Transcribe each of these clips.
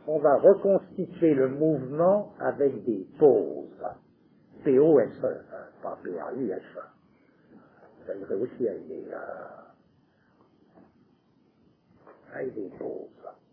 on va reconstituer le mouvement avec des pauses. P-O-S-E, hein, pas P-A-U-S-E. Ça irait aussi avec des pauses.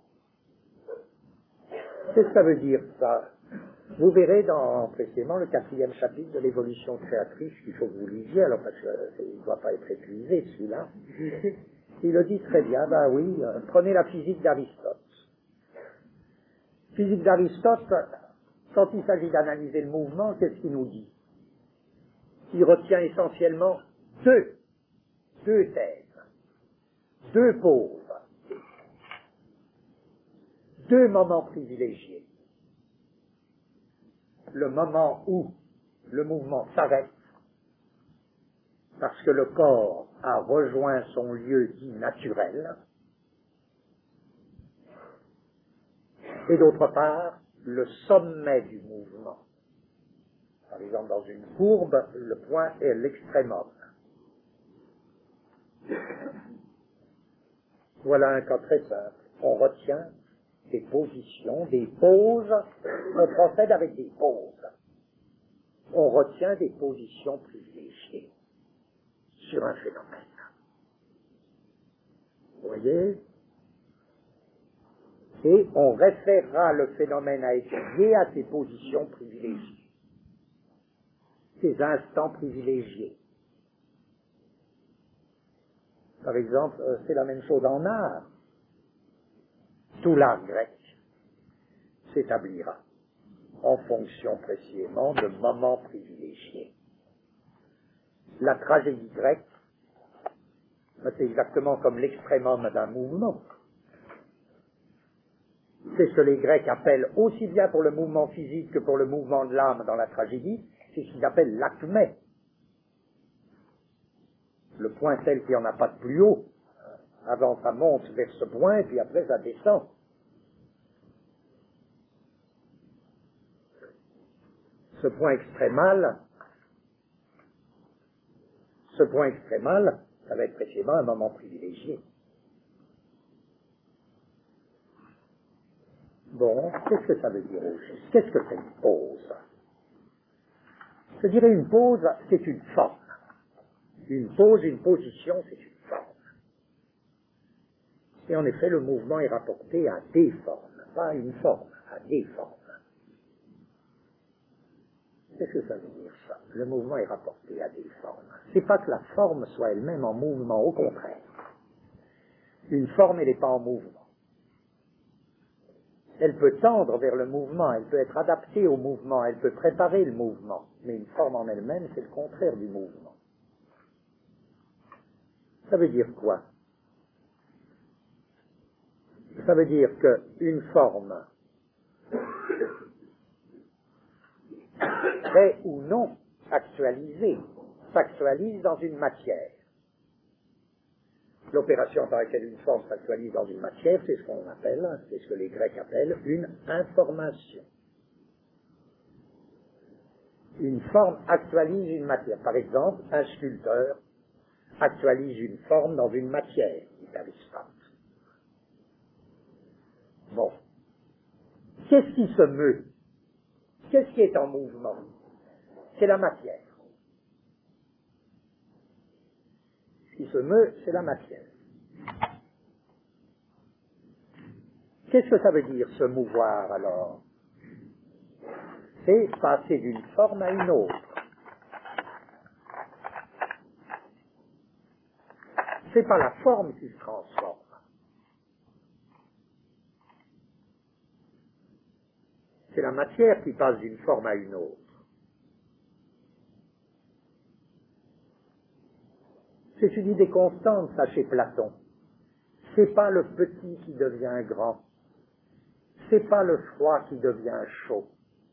Qu'est-ce que ça veut dire, ça? Vous verrez précisément le 4e chapitre de l'évolution créatrice qu'il faut que vous lisiez, alors parce qu'il ne doit pas être épuisé, celui-là. Il le dit très bien, ben oui, prenez la physique d'Aristote. Physique d'Aristote, quand il s'agit d'analyser le mouvement, qu'est-ce qu'il nous dit? Il retient essentiellement deux thèses, deux pôles, deux moments privilégiés. Le moment où le mouvement s'arrête, parce que le corps a rejoint son lieu dit naturel, et d'autre part, le sommet du mouvement. Par exemple, dans une courbe, le point est l'extrémum. Voilà un cas très simple. On retient des positions, des pauses, on procède avec des pauses. On retient des positions privilégiées sur un phénomène. Vous voyez? Et on référera le phénomène à étudier à ces positions privilégiées, ces instants privilégiés. Par exemple, c'est la même chose en art. Tout l'art grec s'établira en fonction précisément de moments privilégiés. La tragédie grecque, c'est exactement comme l'extrémum d'un mouvement. C'est ce que les Grecs appellent, aussi bien pour le mouvement physique que pour le mouvement de l'âme dans la tragédie, c'est ce qu'ils appellent l'acmé. Le point tel qu'il n'y en a pas de plus haut. Avant, ça monte vers ce point, et puis après, ça descend. Ce point extrémal, ça va être précisément un moment privilégié. Bon, qu'est-ce que ça veut dire au juste? Qu'est-ce que c'est une pause? Je dirais une pause, c'est une forme. Une pause, une position, c'est une forme. Et en effet, le mouvement est rapporté à des formes, pas à une forme, à des formes. Qu'est-ce que ça veut dire, ça? Le mouvement est rapporté à des formes. C'est pas que la forme soit elle-même en mouvement, au contraire. Une forme, elle n'est pas en mouvement. Elle peut tendre vers le mouvement, elle peut être adaptée au mouvement, elle peut préparer le mouvement. Mais une forme en elle-même, c'est le contraire du mouvement. Ça veut dire quoi? Ça veut dire qu'une forme, très ou non actualisée, s'actualise dans une matière. L'opération par laquelle une forme s'actualise dans une matière, c'est ce qu'on appelle, c'est ce que les Grecs appellent une information. Une forme actualise une matière. Par exemple, un sculpteur actualise une forme dans une matière, dit Aristote. Bon. Qu'est-ce qui se meut? Qu'est-ce qui est en mouvement? C'est la matière. Ce qui se meut, c'est la matière. Qu'est-ce que ça veut dire, se mouvoir, alors? C'est passer d'une forme à une autre. C'est pas la forme qui se transforme. C'est la matière qui passe d'une forme à une autre. C'est une idée constante, ça, chez Platon. C'est pas le petit qui devient grand. C'est pas le froid qui devient chaud.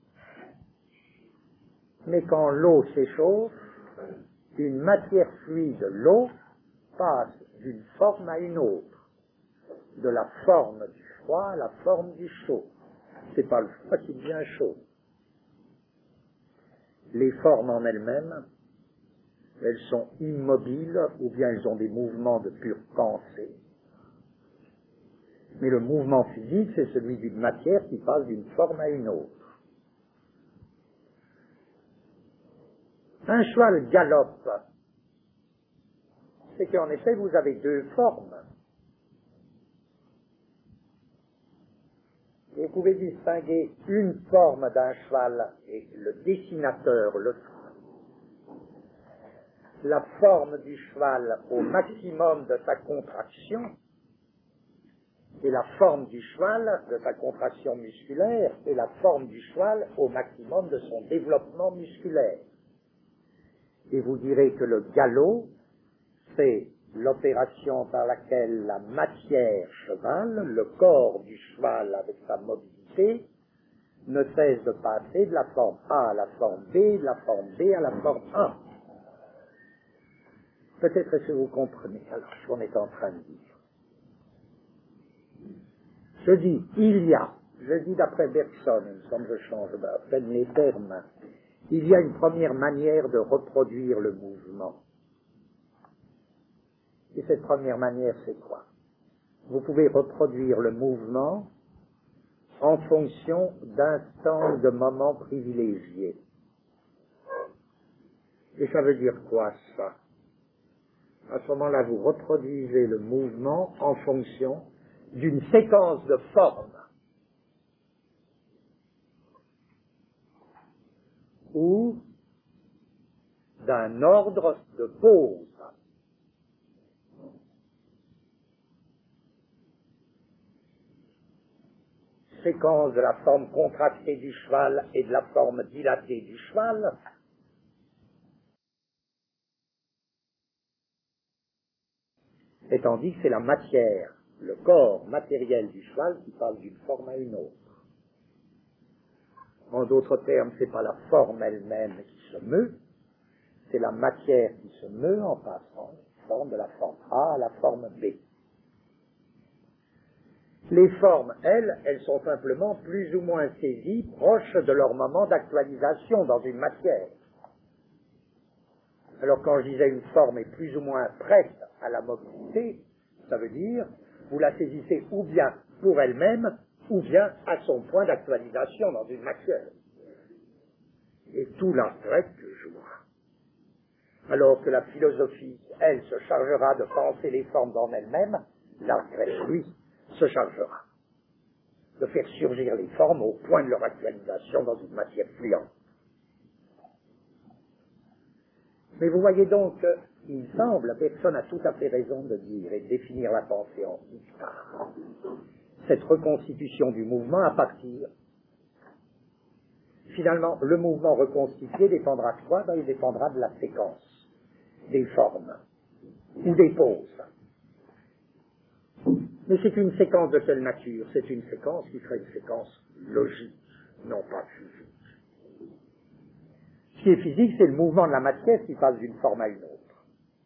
Mais quand l'eau s'échauffe, une matière fluide, l'eau, passe d'une forme à une autre. De la forme du froid à la forme du chaud. C'est pas le froid qui devient chaud. Les formes en elles-mêmes, elles sont immobiles ou bien elles ont des mouvements de pure pensée. Mais le mouvement physique, c'est celui d'une matière qui passe d'une forme à une autre. Un cheval galope, c'est qu'en effet, vous avez deux formes. Vous pouvez distinguer une forme d'un cheval et le dessinateur le fera. La forme du cheval au maximum de sa contraction et la forme du cheval de sa contraction musculaire et la forme du cheval au maximum de son développement musculaire. Et vous direz que le galop, c'est l'opération par laquelle la matière cheval, le corps du cheval avec sa mobilité, ne cesse de passer de la forme A à la forme B, de la forme B à la forme A. Peut-être que vous comprenez alors ce qu'on est en train de dire. Je dis, je dis d'après Bergson, il me semble que je change à peine les termes, il y a une première manière de reproduire le mouvement. Et cette première manière, c'est quoi? Vous pouvez reproduire le mouvement en fonction d'instants, de moments privilégiés. Et ça veut dire quoi, ça? À ce moment-là, vous reproduisez le mouvement en fonction d'une séquence de formes ou d'un ordre de pause. Séquence de la forme contractée du cheval et de la forme dilatée du cheval, et tandis que c'est la matière, le corps matériel du cheval qui passe d'une forme à une autre. En d'autres termes, c'est pas la forme elle-même qui se meut, c'est la matière qui se meut en passant de la forme A à la forme B. Les formes, elles sont simplement plus ou moins saisies, proches de leur moment d'actualisation dans une matière. Alors quand je disais une forme est plus ou moins prête à la mobilité, ça veut dire, vous la saisissez ou bien pour elle-même, ou bien à son point d'actualisation dans une matière. Et tout l'intérêt que je vois. Alors que la philosophie, elle, se chargera de penser les formes dans elles-mêmes, l'intérêt, lui, se chargera de faire surgir les formes au point de leur actualisation dans une matière fluente. Mais vous voyez donc qu'il semble, personne a tout à fait raison de dire et de définir la pensée antique par cette reconstitution du mouvement à partir. Finalement, le mouvement reconstitué dépendra de quoi? Il dépendra de la séquence, des formes, ou des pauses. Mais c'est une séquence de quelle nature? C'est une séquence qui serait une séquence logique, non pas physique. Ce qui est physique, c'est le mouvement de la matière qui passe d'une forme à une autre.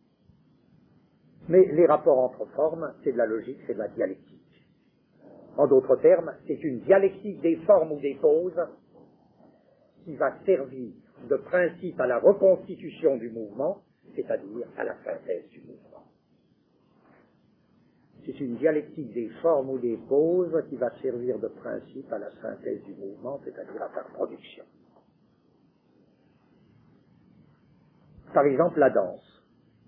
Mais les rapports entre formes, c'est de la logique, c'est de la dialectique. En d'autres termes, c'est une dialectique des formes ou des pauses qui va servir de principe à la reconstitution du mouvement, c'est-à-dire à la synthèse du mouvement. C'est une dialectique des formes ou des pauses qui va servir de principe à la synthèse du mouvement, c'est-à-dire à sa production. Par exemple, la danse.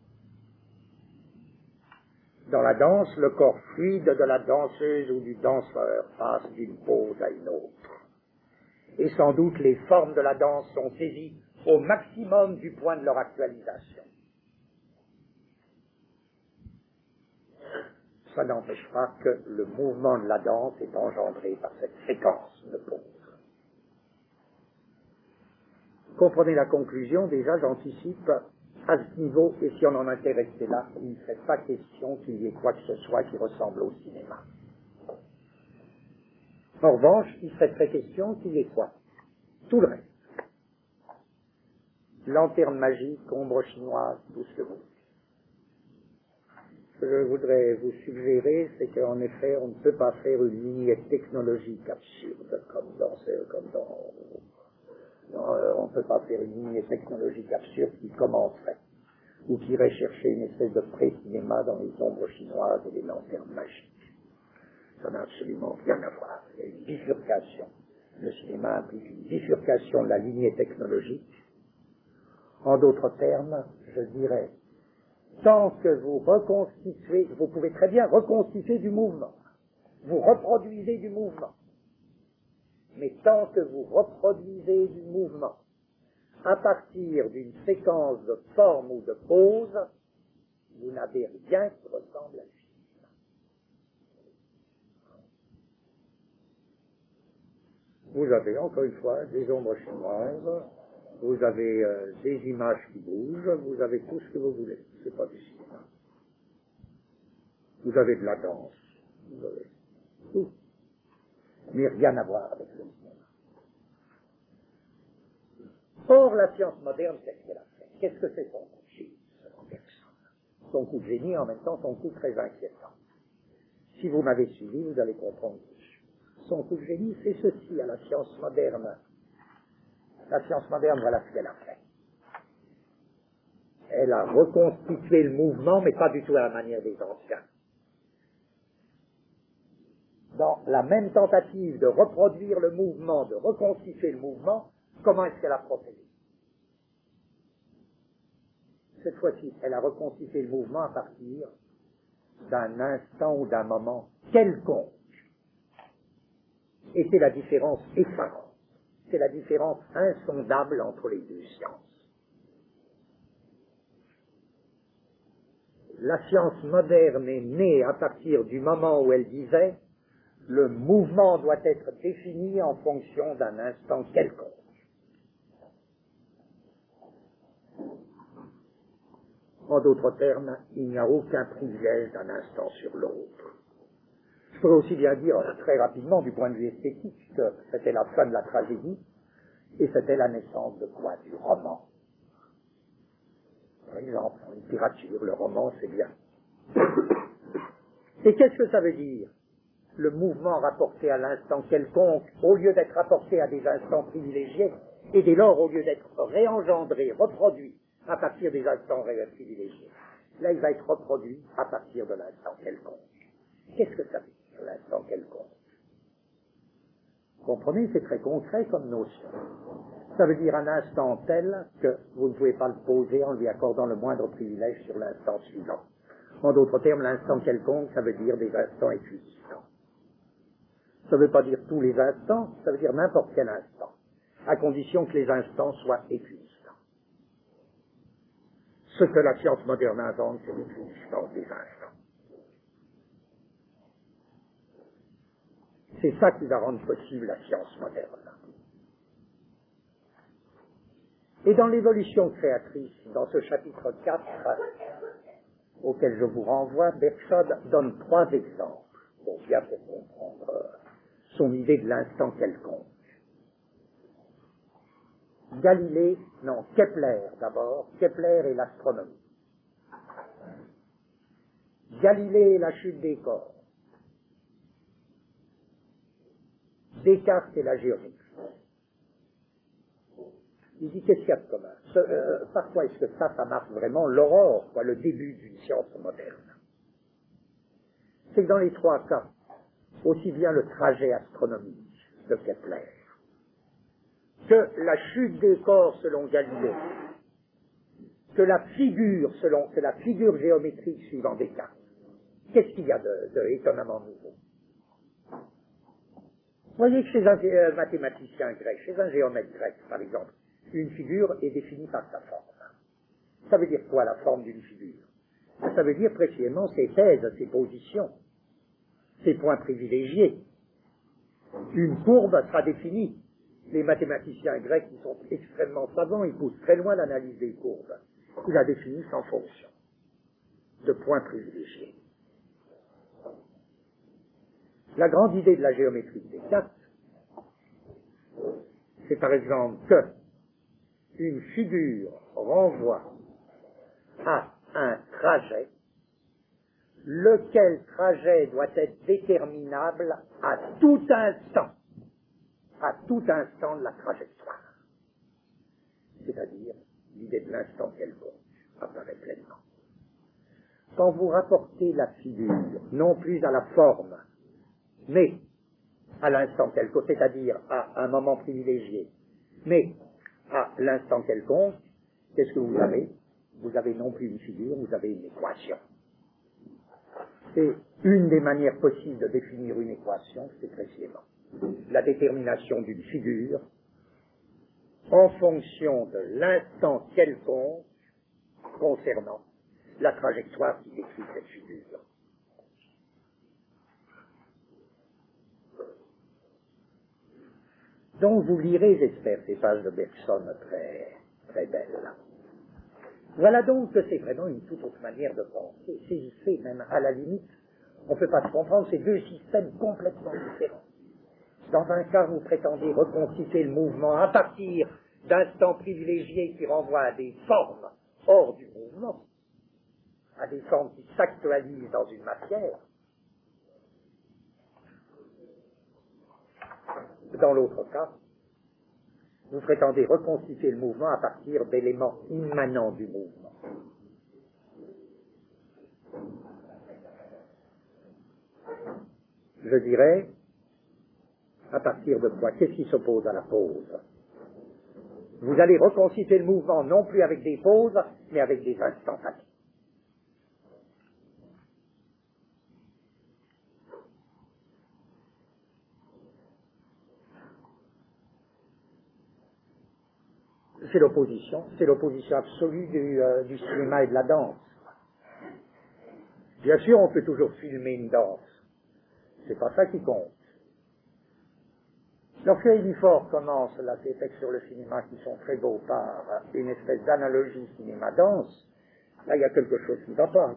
Dans la danse, le corps fluide de la danseuse ou du danseur passe d'une pause à une autre. Et sans doute les formes de la danse sont saisies au maximum du point de leur actualisation. Ça n'empêche pas que le mouvement de la danse est engendré par cette séquence de pauses. Comprenez la conclusion, déjà j'anticipe à ce niveau, et si on en était resté là, il ne serait pas question qu'il y ait quoi que ce soit qui ressemble au cinéma. En revanche, il serait très question qu'il y ait quoi? Tout le reste. Lanterne magique, ombre chinoise, tout ce que vous voulez. Ce que je voudrais vous suggérer, c'est qu'en effet, on ne peut pas faire une lignée technologique absurde, on ne peut pas faire une lignée technologique absurde qui commencerait, ou qui irait chercher une espèce de pré-cinéma dans les ombres chinoises et les lanternes magiques. Ça n'a absolument rien à voir. Il y a une bifurcation. Le cinéma implique une bifurcation de la lignée technologique. En d'autres termes, je dirais, tant que vous reconstituez, vous pouvez très bien reconstituer du mouvement. Vous reproduisez du mouvement. Mais tant que vous reproduisez du mouvement à partir d'une séquence de forme ou de pause, vous n'avez rien qui ressemble à le film. Vous avez, encore une fois, des ombres chinoises, vous avez des images qui bougent, vous avez tout ce que vous voulez. C'est pas du cinéma. Vous avez de la danse, vous avez tout. Mais rien à voir avec le cinéma. Or, la science moderne, qu'est-ce qu'elle a fait? Qu'est-ce que c'est son coup de génie, selon Bergson? Son coup de génie, et en même temps, son coup très inquiétant. Si vous m'avez suivi, vous allez comprendre tout. Son coup de génie, c'est ceci à la science moderne. La science moderne, voilà ce qu'elle a fait. Elle a reconstitué le mouvement, mais pas du tout à la manière des anciens. Dans la même tentative de reproduire le mouvement, de reconstituer le mouvement, comment est-ce qu'elle a procédé? Cette fois-ci, elle a reconstitué le mouvement à partir d'un instant ou d'un moment quelconque. Et c'est la différence effarante. C'est la différence insondable entre les deux sciences. La science moderne est née à partir du moment où elle disait le mouvement doit être défini en fonction d'un instant quelconque. En d'autres termes, il n'y a aucun privilège d'un instant sur l'autre. Je pourrais aussi bien dire très rapidement du point de vue esthétique que c'était la fin de la tragédie et c'était la naissance de quoi? Du roman. Par exemple, en littérature, le roman c'est bien. Et qu'est-ce que ça veut dire? Le mouvement rapporté à l'instant quelconque, au lieu d'être rapporté à des instants privilégiés, et dès lors, au lieu d'être réengendré, reproduit à partir des instants privilégiés, là il va être reproduit à partir de l'instant quelconque. Qu'est-ce que ça veut dire, l'instant quelconque? Comprenez, c'est très concret comme notion. Ça veut dire un instant tel que vous ne pouvez pas le poser en lui accordant le moindre privilège sur l'instant suivant. En d'autres termes, l'instant quelconque, ça veut dire des instants équidistants. Ça ne veut pas dire tous les instants, ça veut dire n'importe quel instant, à condition que les instants soient équidistants. Ce que la science moderne invente, c'est l'équidistance des instants. C'est ça qui va rendre possible la science moderne. Et dans l'évolution créatrice, dans ce chapitre 4, auquel je vous renvoie, Bergson donne 3 exemples pour bien comprendre son idée de l'instant quelconque. Kepler d'abord, Kepler et l'astronomie. Galilée et la chute des corps. Descartes et la géométrie. Il dit qu'est-ce qu'il y a de commun? Par quoi est-ce que ça marque vraiment l'aurore, le début d'une science moderne? C'est que dans les 3 cas, aussi bien le trajet astronomique de Kepler que la chute des corps selon Galilée, que la figure géométrique suivant Descartes, qu'est-ce qu'il y a de étonnamment nouveau? Vous voyez que chez un mathématicien grec, chez un géomètre grec, par exemple, une figure est définie par sa forme. Ça veut dire quoi, la forme d'une figure? Ça veut dire précisément ses thèses, ses positions, ses points privilégiés. Une courbe sera définie. Les mathématiciens grecs, qui sont extrêmement savants, ils poussent très loin l'analyse des courbes. Ils la définissent en fonction de points privilégiés. La grande idée de la géométrie de Descartes, c'est par exemple que une figure renvoie à un trajet, lequel trajet doit être déterminable à tout instant de la trajectoire. C'est-à-dire, l'idée de l'instant quelconque apparaît pleinement. Quand vous rapportez la figure, non plus à la forme, mais à l'instant quelconque, c'est-à-dire à un moment privilégié, mais à l'instant quelconque, qu'est-ce que vous avez? Vous avez non plus une figure, vous avez une équation. Et une des manières possibles de définir une équation, c'est précisément la détermination d'une figure en fonction de l'instant quelconque concernant la trajectoire qui décrit cette figure. Donc vous lirez, j'espère, ces pages de Bergson très, très belles. Voilà donc que c'est vraiment une toute autre manière de penser. Saisissez, même à la limite, on ne peut pas se comprendre, c'est deux systèmes complètement différents. Dans un cas, vous prétendez reconstituer le mouvement à partir d'instants privilégiés qui renvoient à des formes hors du mouvement, à des formes qui s'actualisent dans une matière. Dans l'autre cas, vous prétendez reconstituer le mouvement à partir d'éléments immanents du mouvement. Je dirais, à partir de quoi? Qu'est-ce qui s'oppose à la pause? Vous allez reconstituer le mouvement non plus avec des pauses, mais avec des instantanés. C'est l'opposition absolue du cinéma et de la danse. Bien sûr, on peut toujours filmer une danse. C'est pas ça qui compte. Lorsque Héliphore commence là, ces textes sur le cinéma qui sont très beaux par une espèce d'analogie cinéma-danse, là il y a quelque chose qui ne va pas.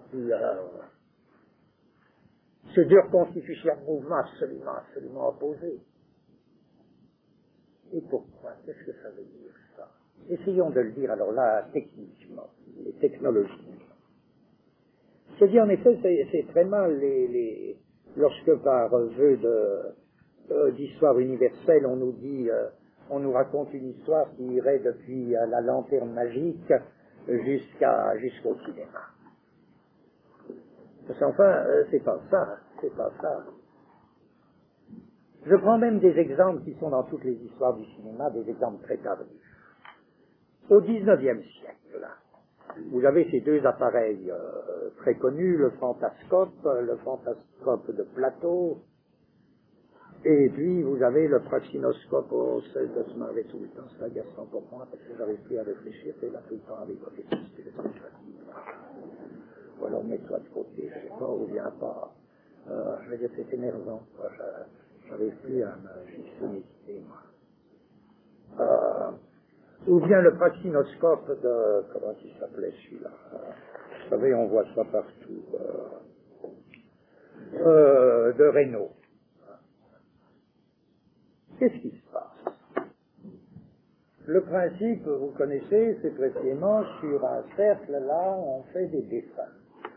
C'est deux reconstitutions de mouvements absolument opposés. Et pourquoi? Qu'est-ce que ça veut dire ça? Essayons de le dire alors là techniquement et technologiquement. C'est dit en effet, c'est très mal lorsque par jeu d'histoire universelle on nous dit, on nous raconte une histoire qui irait depuis la lanterne magique jusqu'au cinéma. Parce qu'enfin, c'est pas ça. Je prends même des exemples qui sont dans toutes les histoires du cinéma, des exemples très tardifs. Au XIXe siècle, là, vous avez ces deux appareils très connus, le fantascope de Plateau, et puis vous avez le praxinoscope, celle de se marrer tout le temps, c'est agaçant pour moi, parce que j'arrive plus à réfléchir, c'est là tout le temps avec votre esprit. Ou alors mets-toi de côté, je sais pas, ou bien pas. Je veux dire, c'est énervant, quoi. J'arrive plus à me fixer, moi. Ou bien le praxinoscope de, comment il s'appelait celui-là? Vous savez, on voit ça partout. De Raynaud. Qu'est-ce qui se passe? Le principe, vous connaissez, c'est précisément sur un cercle, là, on fait des dessins.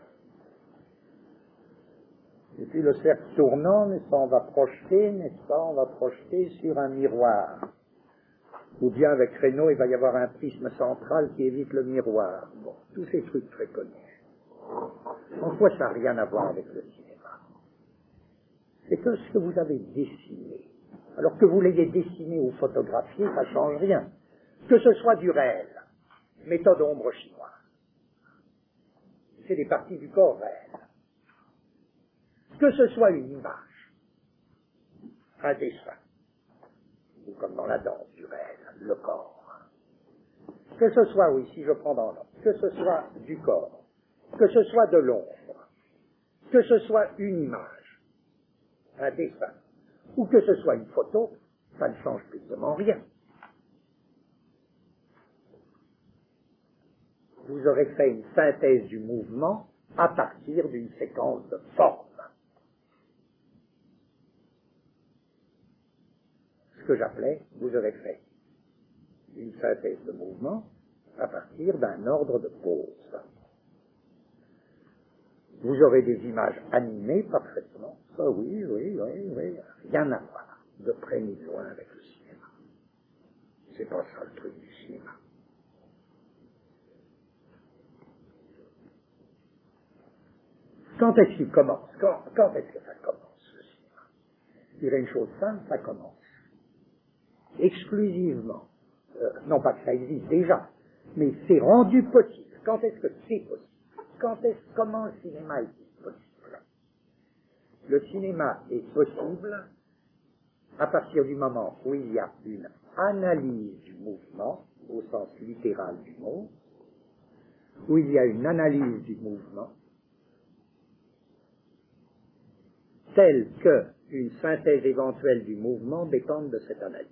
Et puis le cercle tournant, n'est-ce pas, on va projeter sur un miroir. Ou bien avec Raynaud, il va y avoir un prisme central qui évite le miroir. Bon, tous ces trucs très connus. En quoi ça n'a rien à voir avec le cinéma? C'est que ce que vous avez dessiné, alors que vous l'ayez dessiné ou photographié, ça ne change rien. Que ce soit du réel, méthode ombre chinoise, c'est des parties du corps réel. Que ce soit une image, un dessin, ou comme dans la danse du réel, le corps. Que ce soit, oui, si je prends dans l'ordre, que ce soit du corps, que ce soit de l'ombre, que ce soit une image, un dessin, ou que ce soit une photo, ça ne change strictement rien. Vous aurez fait une synthèse du mouvement à partir d'une séquence de formes. Ce que j'appelais, vous aurez fait une synthèse de mouvement à partir d'un ordre de pause. Vous aurez des images animées parfaitement. Ça, oui, rien à voir, de près ni de loin avec le cinéma. C'est pas ça le truc du cinéma. Quand est-ce qu'il commence? Quand est-ce que ça commence, le cinéma? Je dirais une chose simple, ça commence. Exclusivement, non pas que ça existe déjà, mais c'est rendu possible. Quand est-ce que c'est possible? Comment le cinéma est possible? Le cinéma est possible à partir du moment où il y a une analyse du mouvement, au sens littéral du mot, où il y a une analyse du mouvement, telle qu'une synthèse éventuelle du mouvement dépende de cette analyse.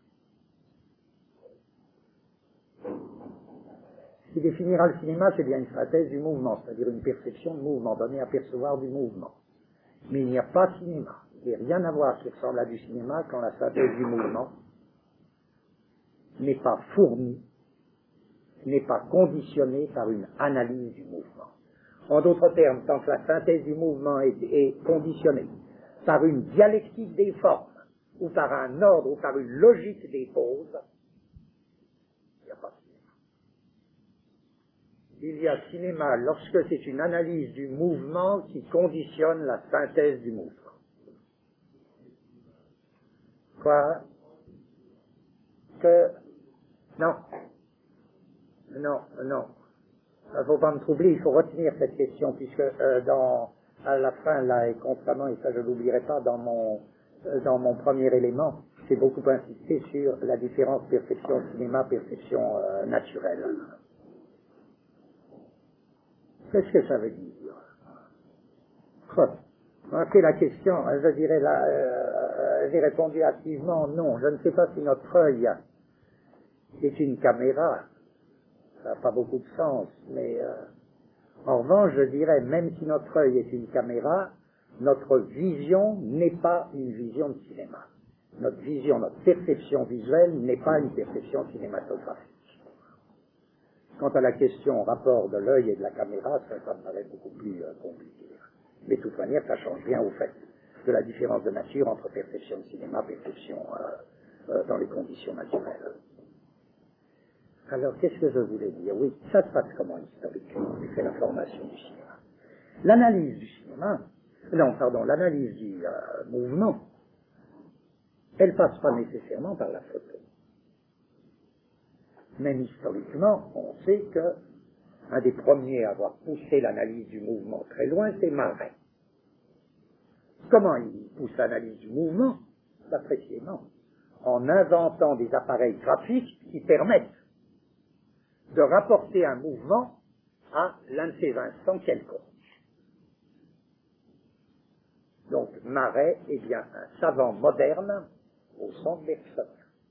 Ce qui définira le cinéma, c'est bien une synthèse du mouvement, c'est-à-dire une perception de mouvement, donner à percevoir du mouvement. Mais il n'y a pas de cinéma. Il n'y a rien à voir qui ressemble à du cinéma quand la synthèse du mouvement n'est pas fournie, n'est pas conditionnée par une analyse du mouvement. En d'autres termes, tant que la synthèse du mouvement est conditionnée par une dialectique des formes, ou par un ordre, ou par une logique des pauses, il n'y a pas de cinéma. Il y a cinéma lorsque c'est une analyse du mouvement qui conditionne la synthèse du mouvement. Quoi? Non. Il ne faut pas me troubler, il faut retenir cette question, puisque à la fin, là, et constamment, et ça je ne l'oublierai pas, dans mon premier élément, j'ai beaucoup insisté sur la différence perception cinéma, perception naturelle. Qu'est-ce que ça veut dire? C'est la question, je dirais j'ai répondu activement non. Je ne sais pas si notre œil est une caméra, ça n'a pas beaucoup de sens, mais en revanche, je dirais, même si notre œil est une caméra, notre vision n'est pas une vision de cinéma. Notre vision, notre perception visuelle n'est pas une perception cinématographique. Quant à la question rapport de l'œil et de la caméra, ça me paraît beaucoup plus compliqué. Mais de toute manière, ça change rien au fait de la différence de nature entre perception de cinéma et perception dans les conditions naturelles. Alors, qu'est-ce que je voulais dire? Oui, ça se passe comment historiquement? C'est la formation du cinéma. L'analyse du cinéma, l'analyse du mouvement, elle passe pas nécessairement par la photo. Même historiquement, on sait que un des premiers à avoir poussé l'analyse du mouvement très loin, c'est Marais. Comment il pousse l'analyse du mouvement? Précisément en inventant des appareils graphiques qui permettent de rapporter un mouvement à l'un de ces instants quelconques. Donc, Marais est bien un savant moderne au sens Bergson.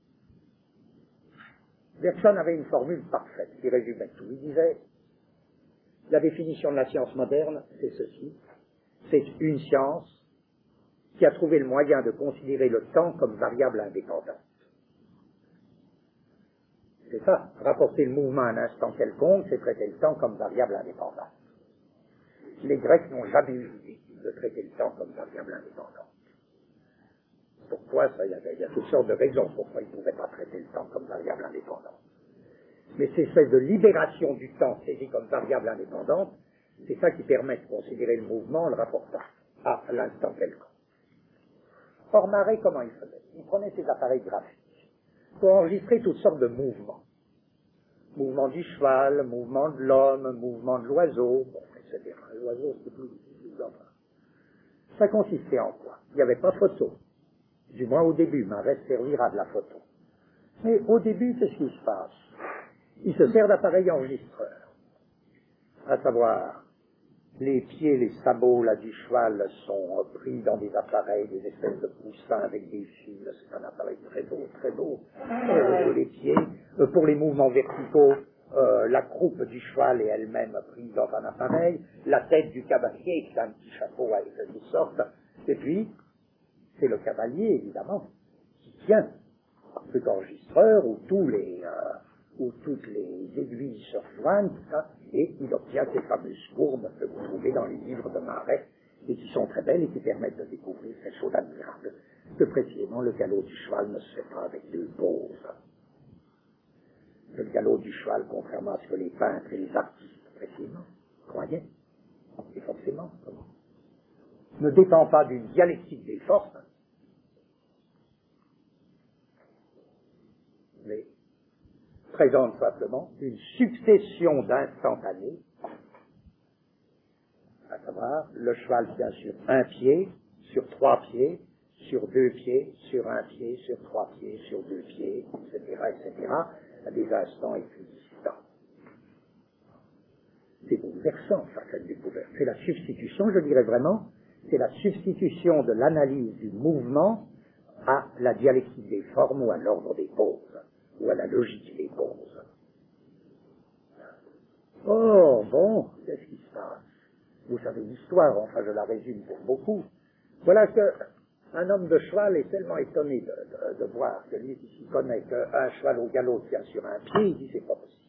Bergson avait une formule parfaite qui résumait tout. Il disait, la définition de la science moderne, c'est ceci. C'est une science qui a trouvé le moyen de considérer le temps comme variable indépendante. C'est ça, rapporter le mouvement à un instant quelconque, c'est traiter le temps comme variable indépendante. Les Grecs n'ont jamais eu l'idée de traiter le temps comme variable indépendante. Pourquoi ça? Il y a toutes sortes de raisons pourquoi ils ne pouvaient pas traiter le temps comme variable indépendante. Mais c'est cette libération du temps saisi comme variable indépendante, c'est ça qui permet de considérer le mouvement en le rapportant à l'instant quelconque. Or, Marais, comment il faisait? Il prenait ses appareils graphiques pour enregistrer toutes sortes de mouvements. Mouvement du cheval, mouvement de l'homme, mouvement de l'oiseau, etc. L'oiseau, c'est plus difficile. Ça consistait en quoi? Il n'y avait pas photo. Du moins au début, Marais servira de la photo. Mais au début, qu'est-ce qui se passe? Il se sert d'appareils enregistreurs. À savoir, les pieds, les sabots là, du cheval sont pris dans des appareils, des espèces de poussins avec des fils. C'est un appareil très beau, très beau. Les pieds, pour les mouvements verticaux, la croupe du cheval est elle-même prise dans un appareil. La tête du cavalier, c'est un petit chapeau avec toutes sortes. Et puis, c'est le cavalier, évidemment, qui tient un truc enregistreur où toutes les aiguilles se rejoignent, tout ça, et il obtient ces fameuses courbes que vous trouvez dans les livres de Marais, et qui sont très belles et qui permettent de découvrir cette chose admirable, que précisément le galop du cheval ne se fait pas avec deux pauses. Le galop du cheval, contrairement à ce que les peintres et les artistes, précisément, croyaient, et forcément, ne dépend pas d'une dialectique des forces, mais présente simplement une succession d'instantanés, à savoir le cheval tient sur un pied, sur 3 pieds, sur 2 pieds, sur 1 pied, sur 3 pieds, sur 2 pieds, etc., à des instants équidistants. C'est bouleversant, ça, cette découverte. C'est la substitution, je dirais vraiment, c'est la substitution de l'analyse du mouvement à la dialectique des formes ou à l'ordre des poses, ou à la logique des poses. Oh, bon, qu'est-ce qui se passe? Vous savez l'histoire, enfin je la résume pour beaucoup. Voilà qu'un homme de cheval est tellement étonné de voir que lui qui s'y connaît qu'un cheval au galop tient sur un pied, il dit c'est pas possible.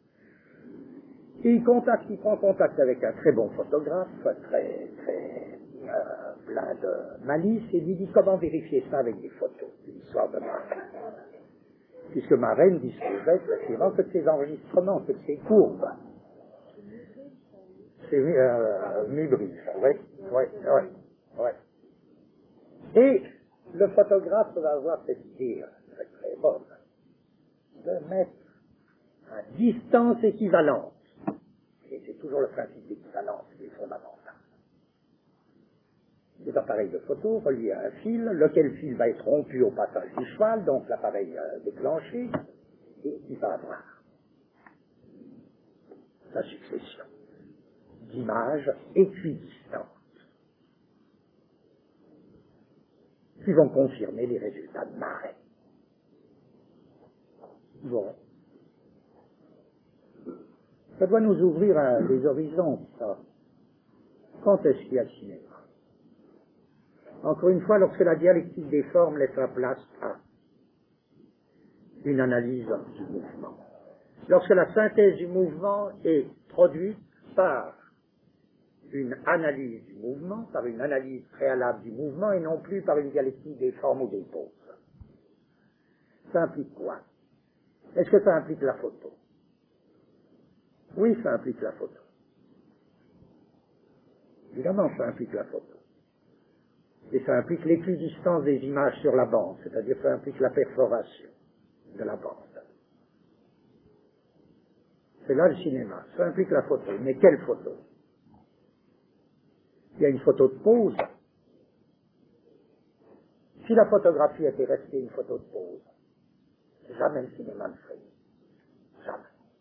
Il prend contact avec un très bon photographe, très plein de malice, et lui dit comment vérifier ça avec des photos, l'histoire de ma reine. Puisque ma reine disposait précisément que de ses enregistrements, que de ses courbes. C'est Mubri, oui. Et le photographe va avoir cette idée très bonne de mettre à distance équivalente. Et c'est toujours le principe d'équivalence qui est fondamental. Cet appareil de photo relié à un fil, lequel fil va être rompu au passage du cheval, donc l'appareil déclenché, et il va avoir la succession d'images équidistantes qui vont confirmer les résultats de Marais. Bon. Ça doit nous ouvrir des horizons, ça. Quand est-ce qu'il y a le cinéma? Encore une fois, lorsque la dialectique des formes laisse la place à une analyse du mouvement. Lorsque la synthèse du mouvement est produite par une analyse du mouvement, par une analyse préalable du mouvement, et non plus par une dialectique des formes ou des poses. Ça implique quoi? Est-ce que ça implique la photo? Oui, ça implique la photo. Évidemment, ça implique la photo. Et ça implique l'équidistance des images sur la bande, c'est-à-dire ça implique la perforation de la bande. C'est là le cinéma, ça implique la photo. Mais quelle photo? Il y a une photo de pose. Si la photographie était restée une photo de pose, jamais le cinéma ne ferait. Jamais.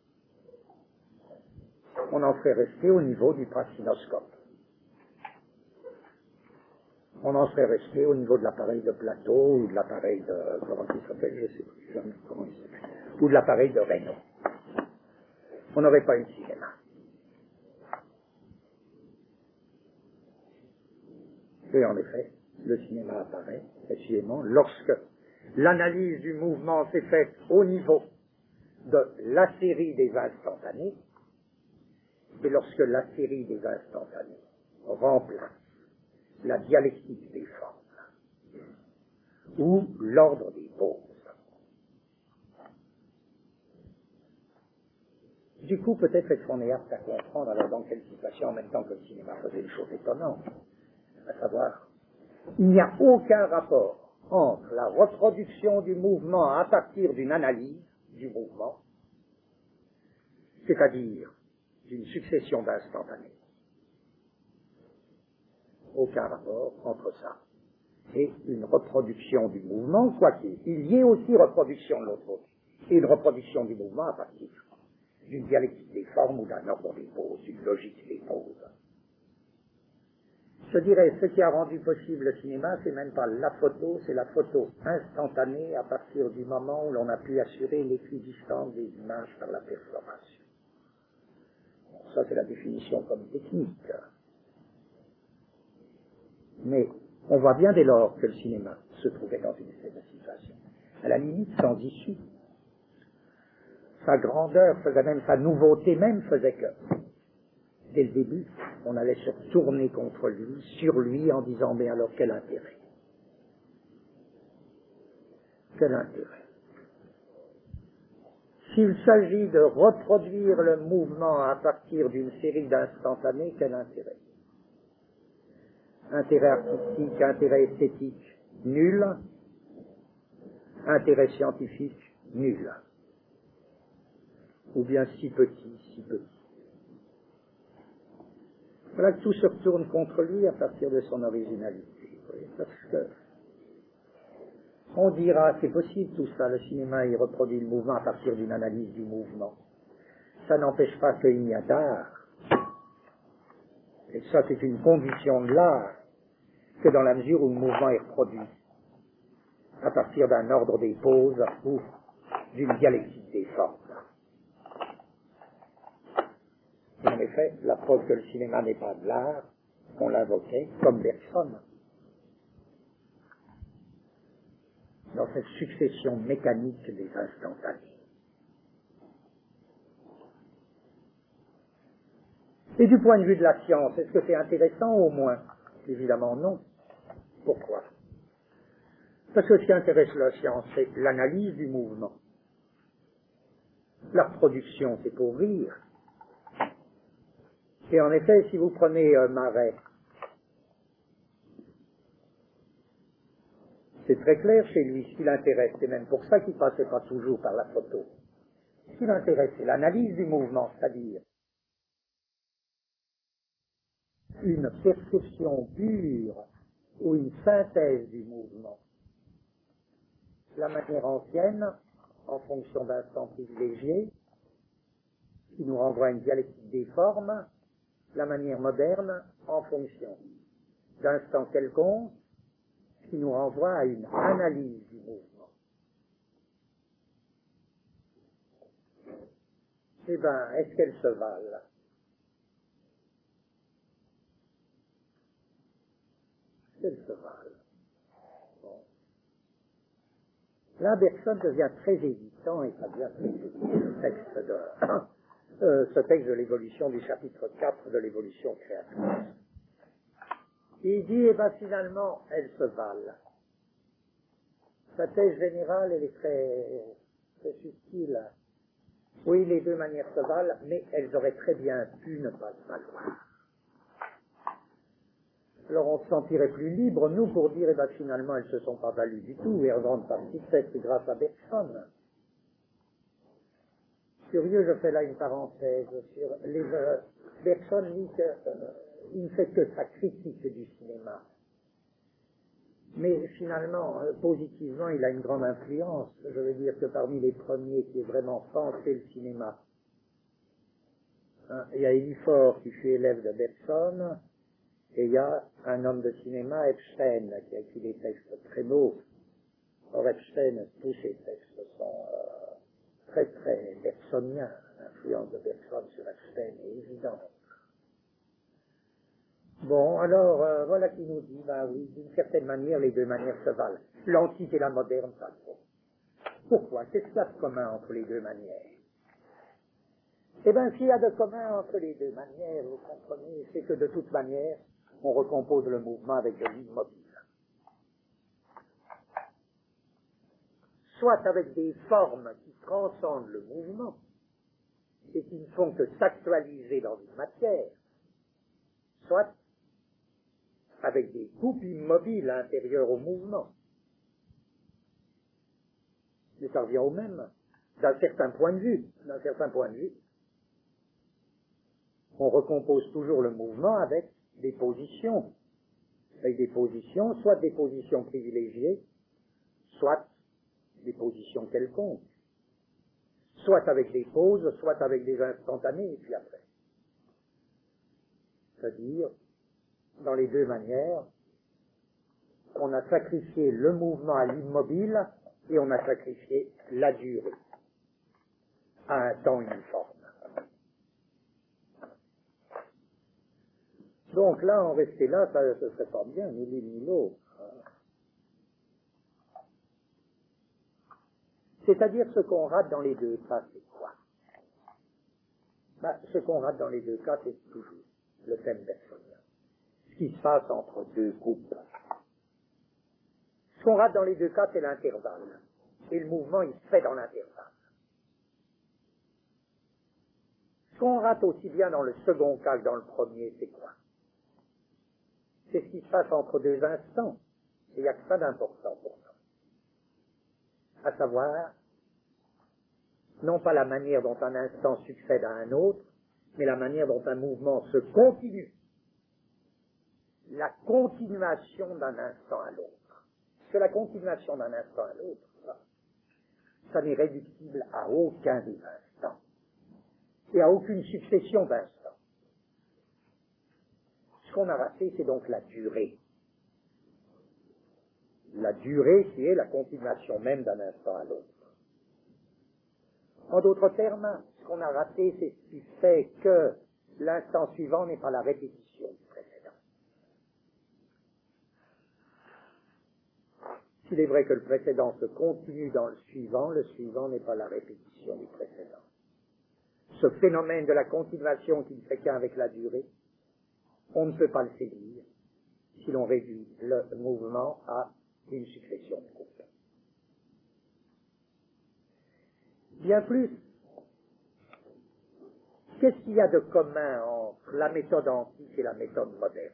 On en ferait rester au niveau du praxinoscope. On en serait resté au niveau de l'appareil de plateau, ou de l'appareil de, comment il s'appelle, je ne sais plus jamais comment il s'appelle, ou de l'appareil de Raynaud. On n'aurait pas eu de cinéma. Et en effet, le cinéma apparaît, précisément, lorsque l'analyse du mouvement s'est faite au niveau de la série des instantanés, et lorsque la série des instantanés remplace la dialectique des formes, ou l'ordre des poses. Du coup, peut-être est-ce qu'on est apte à comprendre alors dans quelle situation, en même temps que le cinéma faisait une chose étonnante, à savoir, il n'y a aucun rapport entre la reproduction du mouvement à partir d'une analyse du mouvement, c'est-à-dire d'une succession d'instantanés. Aucun rapport entre ça et une reproduction du mouvement, quoiqu'il y ait aussi reproduction de l'autre côté, et une reproduction du mouvement à partir d'une dialectique des formes ou d'un ordre des poses, d'une logique des poses. Je dirais, ce qui a rendu possible le cinéma, c'est même pas la photo, c'est la photo instantanée à partir du moment où l'on a pu assurer l'équidistance des images par la perforation. Bon, ça, c'est la définition comme technique. Mais on voit bien dès lors que le cinéma se trouvait dans une certaine situation, à la limite sans issue. Sa grandeur faisait même, sa nouveauté même faisait que, dès le début, on allait se tourner contre lui, sur lui, en disant, mais alors quel intérêt? Quel intérêt? S'il s'agit de reproduire le mouvement à partir d'une série d'instantanés, quel intérêt? Intérêt artistique, intérêt esthétique, nul. Intérêt scientifique, nul. Ou bien si petit, si petit. Voilà que tout se retourne contre lui à partir de son originalité. Parce que on dira, c'est possible tout ça, le cinéma il reproduit le mouvement à partir d'une analyse du mouvement. Ça n'empêche pas qu'il n'y a d'art. Et ça c'est une condition de l'art, que dans la mesure où le mouvement est reproduit à partir d'un ordre des poses ou d'une dialectique des formes. Et en effet, la preuve que le cinéma n'est pas de l'art, on l'invoquait comme Bergson. Dans cette succession mécanique des instantanés. Et du point de vue de la science, est-ce que c'est intéressant au moins? Évidemment non. Pourquoi? Parce que ce qui intéresse la science, c'est l'analyse du mouvement. La reproduction, c'est pour rire. Et en effet, si vous prenez Marais, c'est très clair chez lui, ce qui l'intéresse, c'est même pour ça qu'il ne passait pas toujours par la photo. Ce qui l'intéresse, c'est l'analyse du mouvement, c'est-à-dire une perception pure ou une synthèse du mouvement. La manière ancienne, en fonction d'un temps privilégié, qui nous renvoie à une dialectique des formes, la manière moderne, en fonction d'un temps quelconque, qui nous renvoie à une analyse du mouvement. Eh bien, est-ce qu'elles se valent? Est-ce qu'elles se valent? Bon. Là, Bergson devient très hésitant et ça devient très ce texte ce texte de l'évolution du chapitre 4 de l'évolution créatrice. Il dit, eh bien, finalement, elles se valent. Sa thèse générale, elle est très, très subtile. Oui, les deux manières se valent, mais elles auraient très bien pu ne pas se valoir. Alors on se sentirait plus libre, nous, pour dire, eh bien, finalement, elles ne se sont pas values du tout, et en grande partie, c'est grâce à Bergson. Curieux, je fais là une parenthèse sur les... Bergson dit qu'il ne fait que sa critique du cinéma. Mais finalement, positivement, il a une grande influence. Je veux dire que parmi les premiers qui est vraiment pensé le cinéma, il y a Elifort qui fut élève de Bergson, et il y a un homme de cinéma, Epstein, qui a écrit des textes très beaux. Or, Epstein, tous ses textes sont très, très bergsoniens. L'influence de Bergson sur Epstein est évidente. Bon, alors, voilà qui nous dit, ben oui, d'une certaine manière, les deux manières se valent. L'antique et la moderne, pas trop. Pourquoi? Qu'est-ce qu'il y a de commun entre les deux manières? Eh bien, ce qu'il y a de commun entre les deux manières, vous comprenez, c'est que de toute manière, on recompose le mouvement avec de l'immobile. Soit avec des formes qui transcendent le mouvement, et qui ne font que s'actualiser dans une matière, soit avec des coupes immobiles intérieures au mouvement. Mais ça revient au même, d'un certain point de vue. D'un certain point de vue, on recompose toujours le mouvement avec des positions. Avec des positions, soit des positions privilégiées, soit des positions quelconques. Soit avec des pauses, soit avec des instantanés, et puis après. C'est-à-dire, dans les deux manières, on a sacrifié le mouvement à l'immobile et on a sacrifié la durée à un temps uniforme. Donc là, en rester là, ça ne serait pas bien, ni l'une ni l'autre. C'est-à-dire ce qu'on rate dans les deux cas, c'est quoi? Ben, ce qu'on rate dans les deux cas, c'est toujours le thème bergsonien. Ce qui se passe entre deux coupes. Ce qu'on rate dans les deux cas, c'est l'intervalle. Et le mouvement, il se fait dans l'intervalle. Ce qu'on rate aussi bien dans le second cas que dans le premier, c'est quoi? C'est ce qui se passe entre deux instants. Et il n'y a que ça d'important pour nous. À savoir, non pas la manière dont un instant succède à un autre, mais la manière dont un mouvement se continue. La continuation d'un instant à l'autre. Parce que la continuation d'un instant à l'autre, ça n'est réductible à aucun des instants. Et à aucune succession d'instants. Ce qu'on a raté, c'est donc la durée. La durée qui est la continuation même d'un instant à l'autre. En d'autres termes, ce qu'on a raté, c'est ce qui fait que l'instant suivant n'est pas la répétition du précédent. S'il est vrai que le précédent se continue dans le suivant n'est pas la répétition du précédent. Ce phénomène de la continuation qui ne fait qu'un avec la durée, on ne peut pas le saisir si l'on réduit le mouvement à une succession de groupes. Bien plus, qu'est-ce qu'il y a de commun entre la méthode antique et la méthode moderne?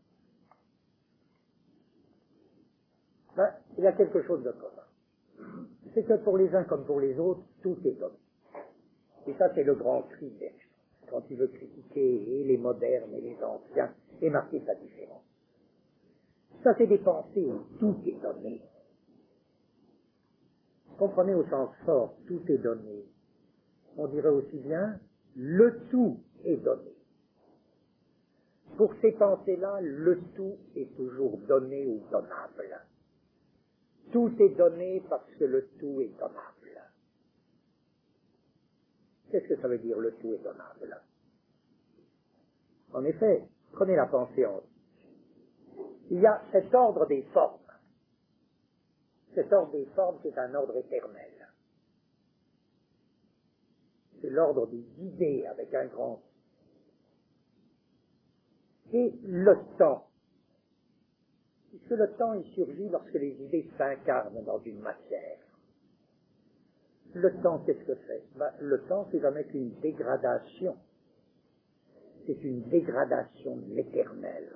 Il y a quelque chose de commun. C'est que pour les uns comme pour les autres, tout est donné. Et ça, c'est le grand cri d'Hergé, quand il veut critiquer et les modernes et les anciens et marquer sa différence. Ça, c'est des pensées où tout est donné. Comprenez au sens fort, tout est donné. On dirait aussi bien, le tout est donné. Pour ces pensées-là, le tout est toujours donné ou donnable. Tout est donné parce que le tout est donnable. Qu'est-ce que ça veut dire, le tout est donnable? En effet, prenez la pensée antique. Il y a cet ordre des formes. Cet ordre des formes, c'est un ordre éternel. C'est l'ordre des idées avec un grand I. Et le temps. Puisque le temps, il surgit lorsque les idées s'incarnent dans une matière. Le temps, qu'est-ce que c'est? Le temps, c'est jamais qu'une dégradation. C'est une dégradation de l'éternel.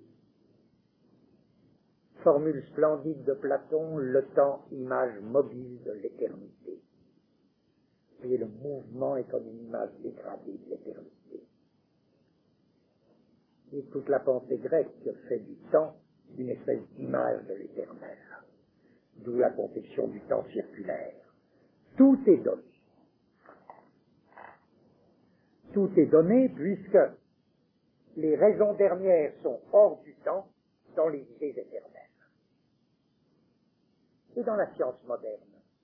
Formule splendide de Platon, le temps, image mobile de l'éternité. Et le mouvement est comme une image dégradée de l'éternité. Et toute la pensée grecque fait du temps une espèce d'image de l'éternel. D'où la conception du temps circulaire. Tout est donné. Tout est donné puisque les raisons dernières sont hors du temps dans les idées éternelles. Et dans la science moderne,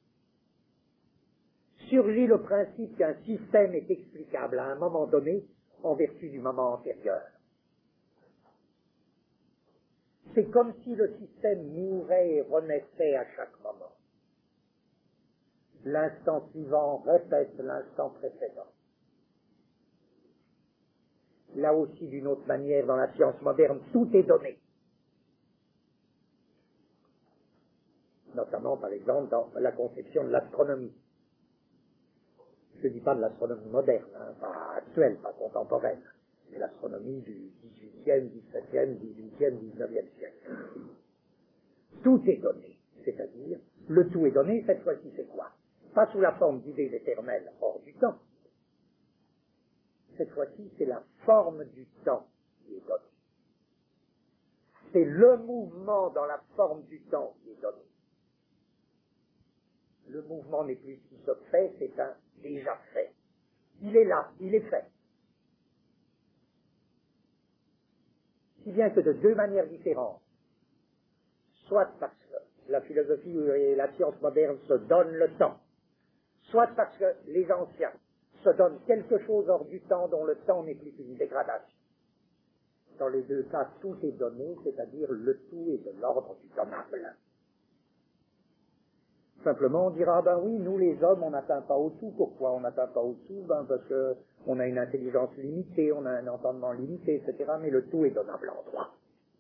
surgit le principe qu'un système est explicable à un moment donné en vertu du moment antérieur. C'est comme si le système mourait et renaissait à chaque moment. L'instant suivant répète l'instant précédent. Là aussi, d'une autre manière, dans la science moderne, tout est donné. Notamment, par exemple, dans la conception de l'astronomie. Je ne dis pas de l'astronomie moderne, pas actuelle, pas contemporaine, mais l'astronomie du XVIIIe, XVIIe, XVIIIe, XIXe siècle. Tout est donné, c'est-à-dire, le tout est donné, cette fois-ci c'est quoi? Pas sous la forme d'idées éternelles hors du temps. Cette fois-ci, c'est la forme du temps qui est donnée. C'est le mouvement dans la forme du temps qui est donné. Le mouvement n'est plus ce qui se fait, c'est un déjà fait. Il est là, il est fait. Si bien que de deux manières différentes, soit parce que la philosophie et la science moderne se donnent le temps, soit parce que les anciens se donnent quelque chose hors du temps dont le temps n'est plus qu'une dégradation. Dans les deux cas, tout est donné, c'est-à-dire le tout est de l'ordre du donnable. Simplement, on dira, ben oui, nous les hommes, on n'atteint pas au tout. Pourquoi on n'atteint pas au tout? Ben parce que on a une intelligence limitée, on a un entendement limité, etc. Mais le tout est donnable en droit.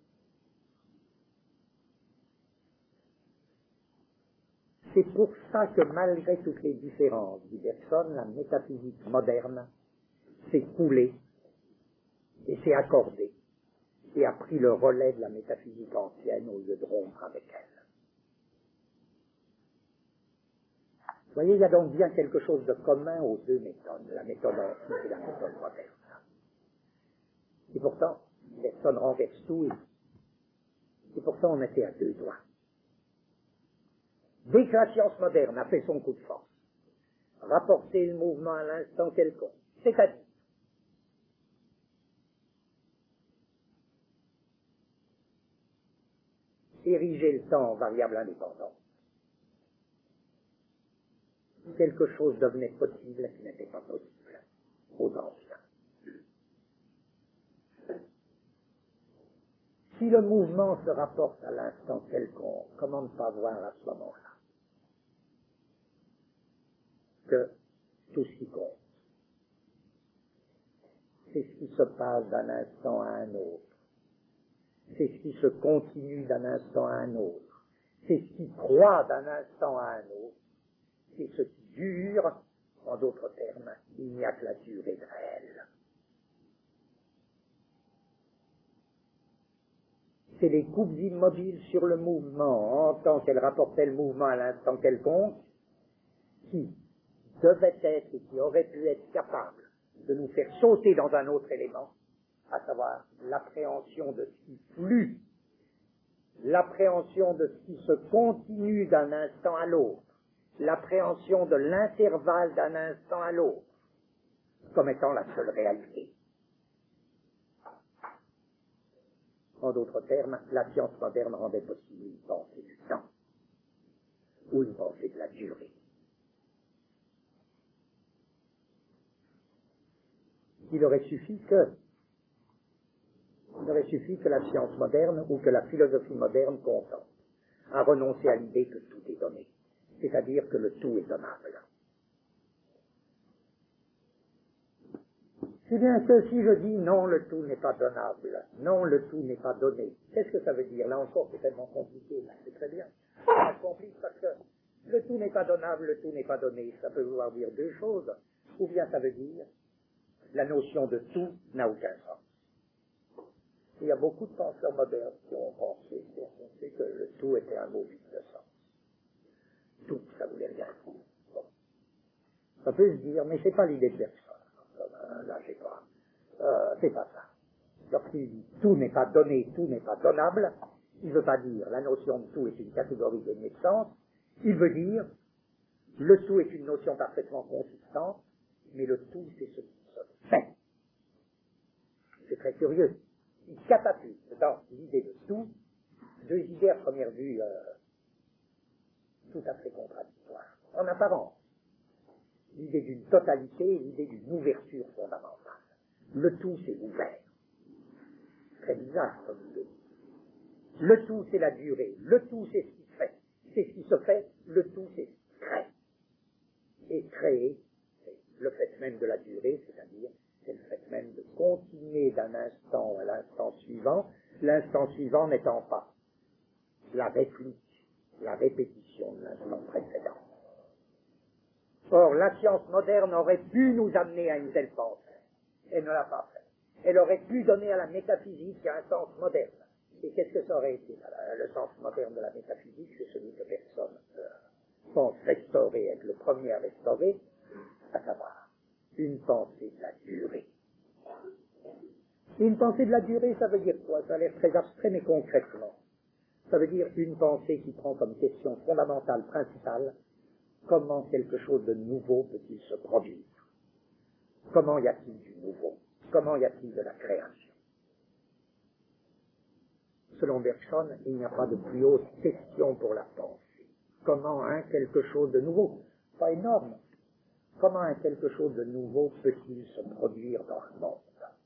C'est pour ça que malgré toutes les différences, dit Bergson, la métaphysique moderne s'est coulée et s'est accordée et a pris le relais de la métaphysique ancienne au lieu de rompre avec elle. Vous voyez, il y a donc bien quelque chose de commun aux deux méthodes, la méthode antique et la méthode moderne. Et pourtant, personne renverse tout, et pourtant on était à deux doigts. Dès que la science moderne a fait son coup de force, rapporter le mouvement à l'instant quelconque, c'est-à-dire ériger le temps en variable indépendante, quelque chose devenait possible qui n'était pas possible aux anciens. Si le mouvement se rapporte à l'instant quelconque, comment ne pas voir à ce moment-là que tout ce qui compte, c'est ce qui se passe d'un instant à un autre, c'est ce qui se continue d'un instant à un autre, c'est ce qui croît d'un instant à un autre, c'est ce qui dure. En d'autres termes, il n'y a que la durée de réel. C'est les coupes immobiles sur le mouvement, en tant qu'elles rapportaient le mouvement à l'instant quelconque, qui devaient être et qui auraient pu être capables de nous faire sauter dans un autre élément, à savoir l'appréhension de ce qui flue, l'appréhension de ce qui se continue d'un instant à l'autre, l'appréhension de l'intervalle d'un instant à l'autre, comme étant la seule réalité. En d'autres termes, la science moderne rendait possible une pensée du temps, ou une pensée de la durée. Il aurait suffi que la science moderne ou que la philosophie moderne consente à renoncer à l'idée que tout est donné, c'est-à-dire que le tout est donnable. Si bien que si je dis non, le tout n'est pas donnable, non, le tout n'est pas donné, qu'est-ce que ça veut dire? Là encore, c'est tellement compliqué, là, c'est très bien. Ça se complique parce que le tout n'est pas donnable, le tout n'est pas donné. Ça peut vouloir dire deux choses. Ou bien ça veut dire la notion de tout n'a aucun sens. Il y a beaucoup de penseurs modernes qui ont pensé que le tout était un mot vide de sens. Tout, ça voulait rien dire. Bon. Ça peut se dire, mais c'est pas l'idée de personne. Là, je sais pas. C'est pas ça. Lorsqu'il dit tout n'est pas donné, tout n'est pas donnable, il ne veut pas dire la notion de tout est une catégorie de naissance, il veut dire le tout est une notion parfaitement consistante, mais le tout c'est ce qui se fait. C'est très curieux. Il catapulte dans l'idée de tout deux idées à première vue tout à fait contradictoires. En apparence, l'idée d'une totalité et l'idée d'une ouverture fondamentale. Le tout, c'est ouvert. Très bizarre comme idée. Le tout, c'est la durée. Le tout, c'est ce qui se fait. C'est ce qui se fait. Le tout, c'est ce qui crée. Et créer, c'est le fait même de la durée, c'est-à-dire, c'est le fait même de continuer d'un instant à l'instant suivant n'étant pas la réplique, la répétition de l'instant précédent. Or, la science moderne aurait pu nous amener à une telle pensée. Elle ne l'a pas fait. Elle aurait pu donner à la métaphysique un sens moderne. Et qu'est-ce que ça aurait été? Le sens moderne de la métaphysique, c'est celui que personne pense restaurer, être le premier à restaurer, à savoir une pensée de la durée. Et une pensée de la durée, ça veut dire quoi? Ça a l'air très abstrait, mais concrètement. Ça veut dire une pensée qui prend comme question fondamentale, principale, comment quelque chose de nouveau peut-il se produire? Comment y a-t-il du nouveau? Comment y a-t-il de la création? Selon Bergson, il n'y a pas de plus haute question pour la pensée. Comment quelque chose de nouveau? Pas énorme. Comment quelque chose de nouveau peut-il se produire dans le monde?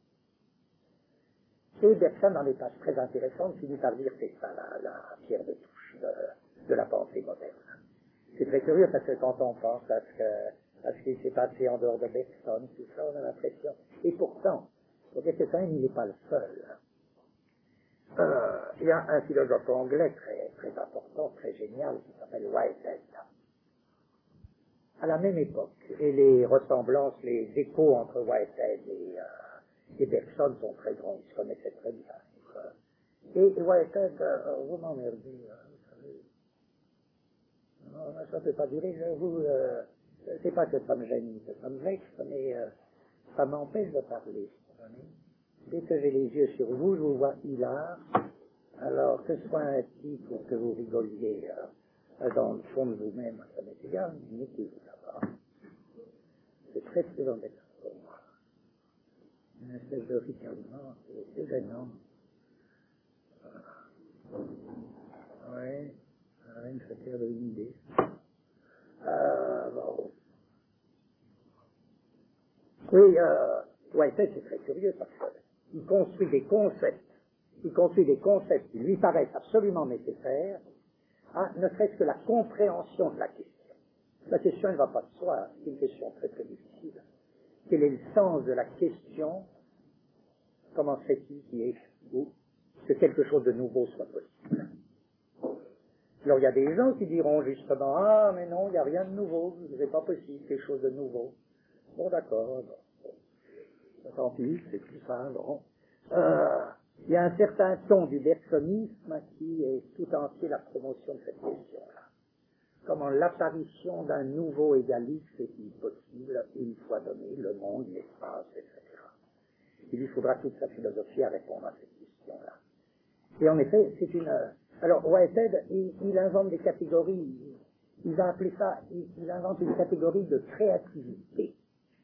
Et Bergson, dans des pages très intéressantes, finit par dire c'est ça la pierre de touche de la pensée moderne. C'est très curieux parce que quand on pense à ce qui s'est passé en dehors de Bergson, tout ça, on a l'impression. Et pourtant, pour dire que ça, il n'est pas le seul. Il y a un philosophe anglais très, très important, très génial, qui s'appelle Whitehead. À la même époque, et les ressemblances, les échos entre Whitehead et Bergson sont très grands, ils se connaissaient très bien. Et Whitehead, vous m'emmerdez, vous savez. non, ça ne peut pas durer, je vous... c'est pas que ça me gêne, que ça me vexe, mais ça m'empêche de parler. Dès que j'ai les yeux sur vous, je vous vois hilar. Alors, que ce soit un titre ou que vous rigoliez dans le fond de vous-même, ça m'est égal, mettez-vous là-bas. C'est très très embêtant pour moi. Une espèce de ricanement, c'est gênant. Oui, une fait de une idée. Bon. Oui, Whitehead, c'est très curieux parce qu'il construit des concepts. Il construit des concepts qui lui paraissent absolument nécessaires à ne serait-ce que la compréhension de la question. La question, elle ne va pas de soi, c'est une question très très difficile. Quel est le sens de la question? Comment se fait-il qu'il y ait ou que quelque chose de nouveau soit possible? Alors il y a des gens qui diront justement, ah mais non, il n'y a rien de nouveau, ce n'est pas possible, quelque chose de nouveau. Bon d'accord, tant pis, c'est tout ça, bon. Il y a un certain ton du bergsonisme qui est tout entier la promotion de cette question-là. Comment l'apparition d'un nouveau égalisme est-il possible une fois donné le monde, l'espace, etc. Il lui faudra toute sa philosophie à répondre à cette question-là. Et en effet, c'est une... Alors, Whitehead, il invente des catégories, il va appeler ça, il invente une catégorie de créativité.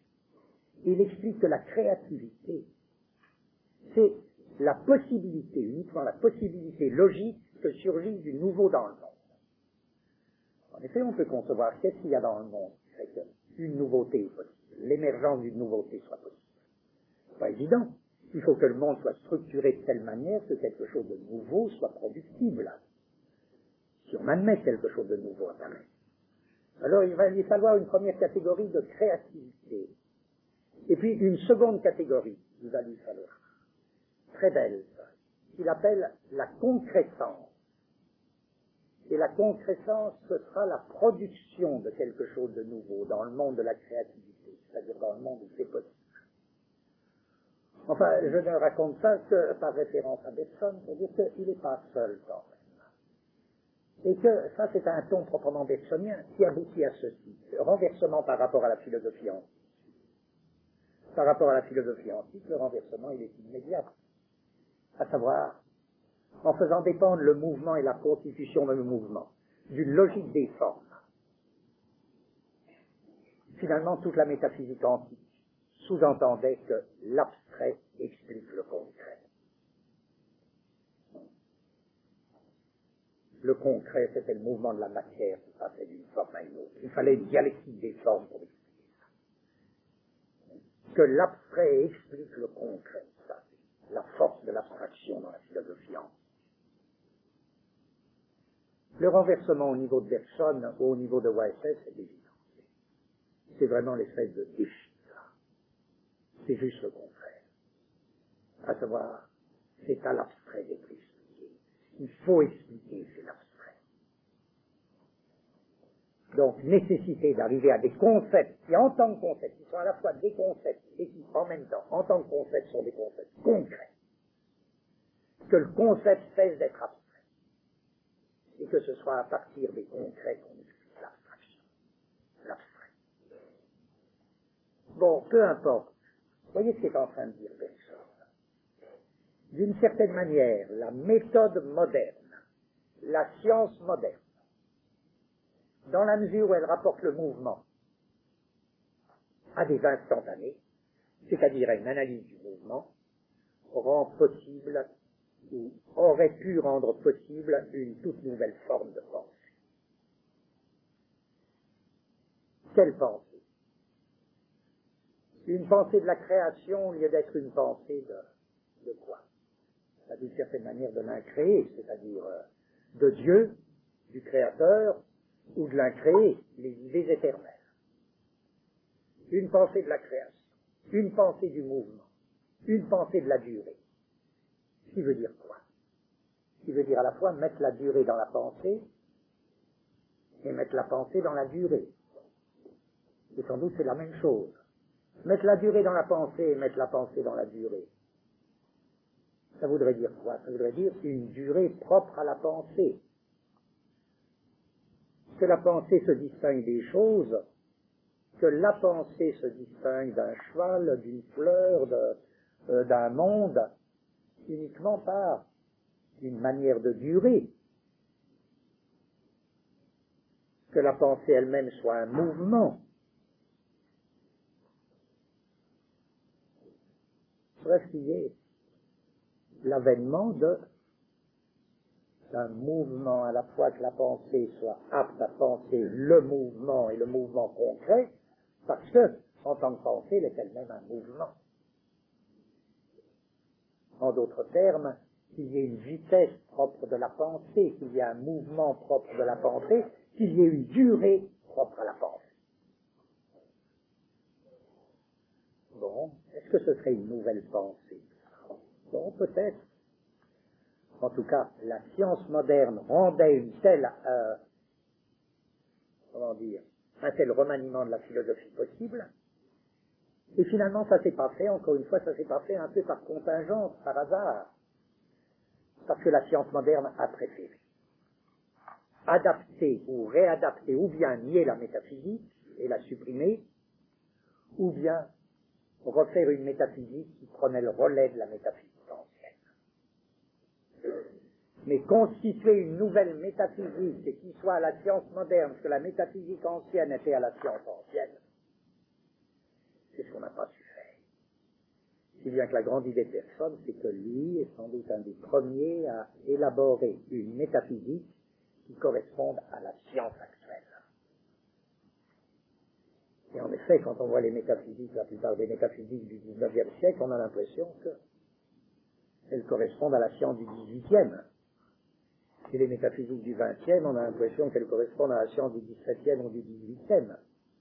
Il explique que la créativité, c'est la possibilité, uniquement la possibilité logique que surgisse du nouveau dans le monde. En effet, on peut concevoir qu'est-ce qu'il y a dans le monde qui fait qu'une nouveauté est possible, l'émergence d'une nouveauté soit possible. Pas évident. Il faut que le monde soit structuré de telle manière que quelque chose de nouveau soit productible. Si on admet quelque chose de nouveau apparaît. Alors il va lui falloir une première catégorie de créativité. Et puis une seconde catégorie, il va lui falloir. Très belle, qu'il appelle la concrétance. Et la concrétance, ce sera la production de quelque chose de nouveau dans le monde de la créativité, c'est-à-dire dans le monde où c'est possible. Enfin, je ne raconte ça que par référence à Bergson, pour dire qu'il n'est pas seul quand même. Et que ça, c'est un ton proprement bergsonien qui aboutit à ceci. Le renversement par rapport à la philosophie antique. Par rapport à la philosophie antique, le renversement, il est immédiat. À savoir, en faisant dépendre le mouvement et la constitution de le mouvement d'une logique des formes. Finalement, toute la métaphysique antique sous-entendait que l'abstrait explique le concret. Le concret, c'était le mouvement de la matière qui passait d'une forme à une autre. Il fallait une dialectique des formes pour expliquer ça. Que l'abstrait explique le concret, ça, c'est la force de l'abstraction dans la philosophie antique. Le renversement au niveau de Bergson ou au niveau de Whitehead, c'est évident. C'est vraiment l'espèce de défi. C'est juste le contraire. À savoir, c'est à l'abstrait d'être expliqué. Il faut expliquer, c'est l'abstrait. Donc, nécessité d'arriver à des concepts qui, en tant que concepts, qui sont à la fois des concepts et qui, en même temps, en tant que concepts, sont des concepts concrets. Que le concept cesse d'être abstrait. Et que ce soit à partir des concrets qu'on explique l'abstraction. L'abstrait. Bon, peu importe. Voyez ce qu'est en train de dire Bergson. D'une certaine manière, la méthode moderne, la science moderne, dans la mesure où elle rapporte le mouvement à des instantanés, c'est-à-dire à une analyse du mouvement, rend possible ou aurait pu rendre possible une toute nouvelle forme de pensée. Quelle pensée? Une pensée de la création au lieu d'être une pensée de quoi? D'une certaine manière de l'incréé, c'est-à-dire de Dieu, du Créateur, ou de l'incréé, les idées éternelles. Une pensée de la création, une pensée du mouvement, une pensée de la durée. Ce qui veut dire quoi? Ce qui veut dire à la fois mettre la durée dans la pensée et mettre la pensée dans la durée. Et sans doute c'est la même chose. Mettre la durée dans la pensée et mettre la pensée dans la durée. Ça voudrait dire quoi? Ça voudrait dire une durée propre à la pensée. que la pensée se distingue des choses, que la pensée se distingue d'un cheval, d'une fleur, d'un monde, uniquement par une manière de durer, que la pensée elle-même soit un mouvement. Bref, qu'il y ait l'avènement d'un mouvement, à la fois que la pensée soit apte à penser le mouvement et le mouvement concret, parce que, en tant que pensée, elle est elle-même un mouvement. En d'autres termes, qu'il y ait une vitesse propre de la pensée, qu'il y ait un mouvement propre de la pensée, qu'il y ait une durée propre à la pensée. Bon, est-ce que ce serait une nouvelle pensée? Bon, peut-être. En tout cas, la science moderne rendait un tel remaniement de la philosophie possible, et finalement ça s'est pas fait, encore une fois, ça s'est pas fait un peu par contingence, par hasard, parce que la science moderne a préféré adapter ou réadapter, ou bien nier la métaphysique et la supprimer, ou bien refaire une métaphysique qui prenait le relais de la métaphysique ancienne. Mais constituer une nouvelle métaphysique et qui soit à la science moderne, parce que la métaphysique ancienne était à la science ancienne, c'est ce qu'on n'a pas su faire. Si bien que la grande idée de Bergson, c'est que lui est sans doute un des premiers à élaborer une métaphysique qui corresponde à la science actuelle. Et en effet, quand on voit les métaphysiques, la plupart des métaphysiques du XIXe siècle, on a l'impression qu'elles correspondent à la science du XVIIIe. Et les métaphysiques du XXe, on a l'impression qu'elles correspondent à la science du XVIIe ou du XVIIIe.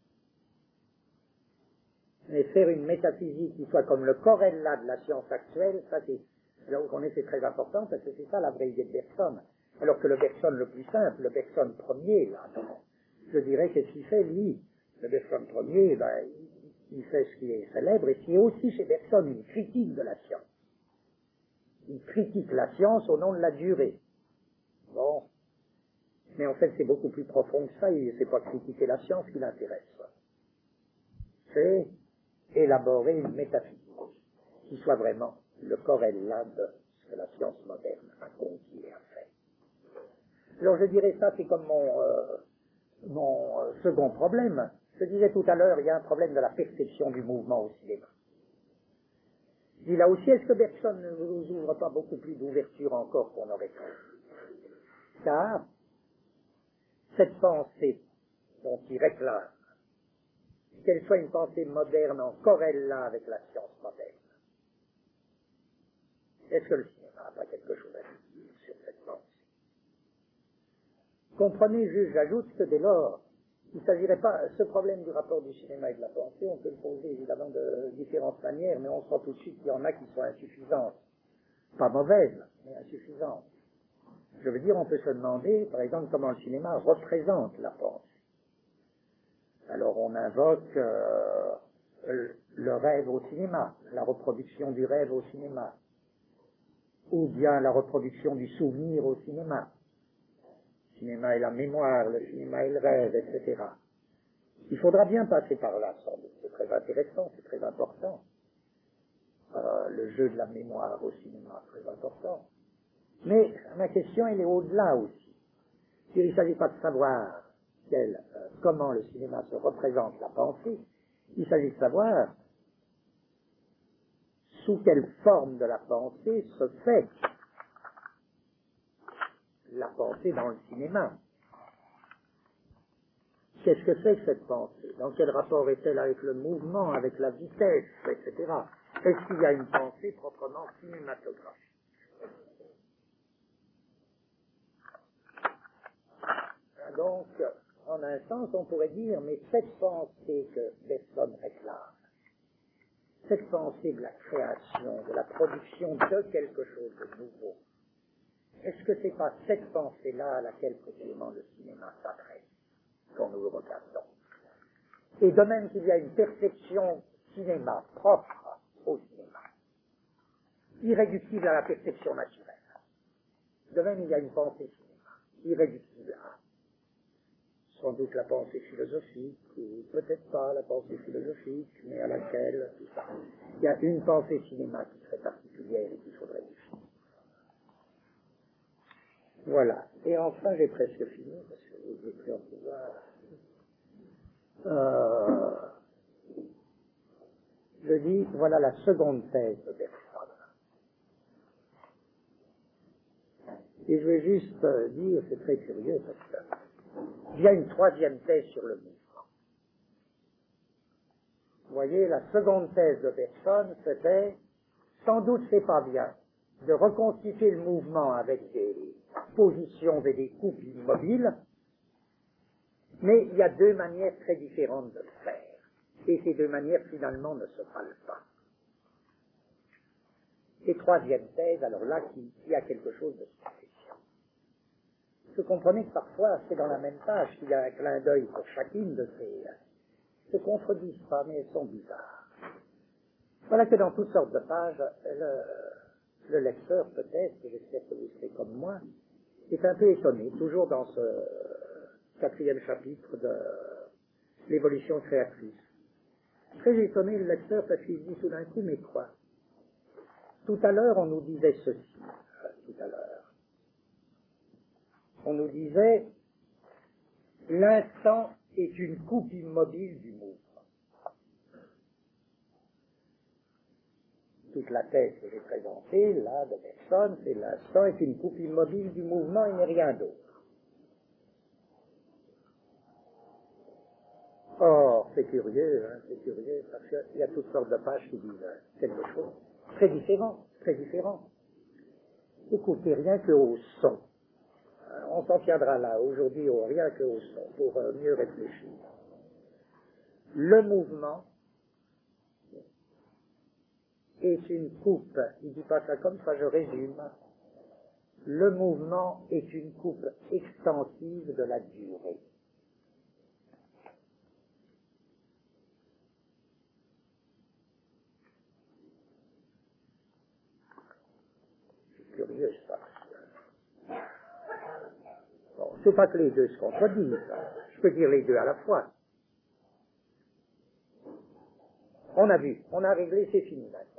Mais faire une métaphysique qui soit comme le corrélat de la science actuelle, ça c'est, là où on est, c'est très important, parce que c'est ça la vraie idée de Bergson. Alors que le Bergson le plus simple, le Bergson premier, là, je dirais qu'est-ce qu'il fait, lui? Le Bergson premier, ben, il fait ce qui est célèbre, et qui est aussi chez Bergson une critique de la science. Il critique la science au nom de la durée. Bon. Mais en fait, c'est beaucoup plus profond que ça, et c'est pas critiquer la science qui l'intéresse. C'est élaborer une métaphysique qui soit vraiment le corrélat de ce que la science moderne a conquis et a fait. Alors je dirais ça, c'est comme mon second problème. Je disais tout à l'heure, il y a un problème de la perception du mouvement au cinéma. Je dis là aussi, est-ce que Bergson ne nous ouvre pas beaucoup plus d'ouverture encore qu'on aurait cru? Car cette pensée dont il réclame, qu'elle soit une pensée moderne en corrélat avec la science moderne, est-ce que le cinéma n'a pas quelque chose à dire sur cette pensée? Comprenez, j'ajoute que dès lors, il ne s'agirait pas, ce problème du rapport du cinéma et de la pensée, on peut le poser évidemment de différentes manières, mais on sent tout de suite qu'il y en a qui sont insuffisantes. Pas mauvaises, mais insuffisantes. Je veux dire, on peut se demander, par exemple, comment le cinéma représente la pensée. Alors on invoque le rêve au cinéma, la reproduction du rêve au cinéma, ou bien la reproduction du souvenir au cinéma. Le cinéma et la mémoire, le cinéma et le rêve, etc. Il faudra bien passer par là, sans doute. C'est très intéressant, c'est très important. Le jeu de la mémoire au cinéma, très important. Mais ma question, elle est au-delà aussi. Il ne s'agit pas de savoir comment le cinéma se représente la pensée, il s'agit de savoir sous quelle forme de la pensée se fait la pensée dans le cinéma. Qu'est-ce que c'est que cette pensée? Dans quel rapport est-elle avec le mouvement, avec la vitesse, etc. Est-ce qu'il y a une pensée proprement cinématographique? Donc, en un sens, on pourrait dire, mais cette pensée que Bergson réclame, cette pensée de la création, de la production de quelque chose de nouveau, est-ce que c'est pas cette pensée-là à laquelle précisément le cinéma s'adresse quand nous le regardons? Et de même qu'il y a une perception cinéma propre au cinéma, irréductible à la perception naturelle, de même il y a une pensée cinéma, irréductible à sans doute la pensée philosophique, ou peut-être pas la pensée philosophique, mais à laquelle, tout ça. Il y a une pensée cinéma qui serait particulière et qu'il faudrait définir. Voilà. Et enfin, j'ai presque fini, parce que j'ai pris en pouvoir. Je dis, voilà la seconde thèse de Bergson. Et je vais juste dire, c'est très curieux, parce qu'il y a une troisième thèse sur le mouvement. Vous voyez, la seconde thèse de Bergson, c'était, sans doute c'est pas bien, de reconstituer le mouvement avec des positions et des coupes immobiles, mais il y a deux manières très différentes de le faire. Et ces deux manières, finalement, ne se valent pas. Et troisième thèse, alors là, qui a quelque chose de spécial. Vous comprenez que parfois, c'est dans la même page qu'il y a un clin d'œil pour chacune de ces... se contredisent pas, mais elles sont bizarres. Voilà que dans toutes sortes de pages, le lecteur, peut-être, et j'espère que vous serez comme moi, est un peu étonné, toujours dans ce quatrième chapitre de l'évolution créatrice. Très étonné le lecteur parce qu'il dit tout d'un coup, mais quoi? Tout à l'heure, on nous disait ceci. Tout à l'heure. On nous disait, l'instant est une coupe immobile du mouvement. Toute la thèse que j'ai présentée, là, de Bergson, c'est l'instant est une coupe immobile du mouvement et n'est rien d'autre. Or, c'est curieux, parce qu'il y a toutes sortes de pages qui disent quelque chose. Très différent, très différent. Écoutez, rien qu'au son. On s'en tiendra là, aujourd'hui, rien qu'au son, pour mieux réfléchir. Le mouvement est une coupe, il dit pas ça comme ça, je résume. Le mouvement est une coupe extensive de la durée. C'est curieux, ça. Bon, c'est pas que les deux se contredisent, hein. Je peux dire les deux à la fois. On a vu, on a réglé, c'est fini maintenant.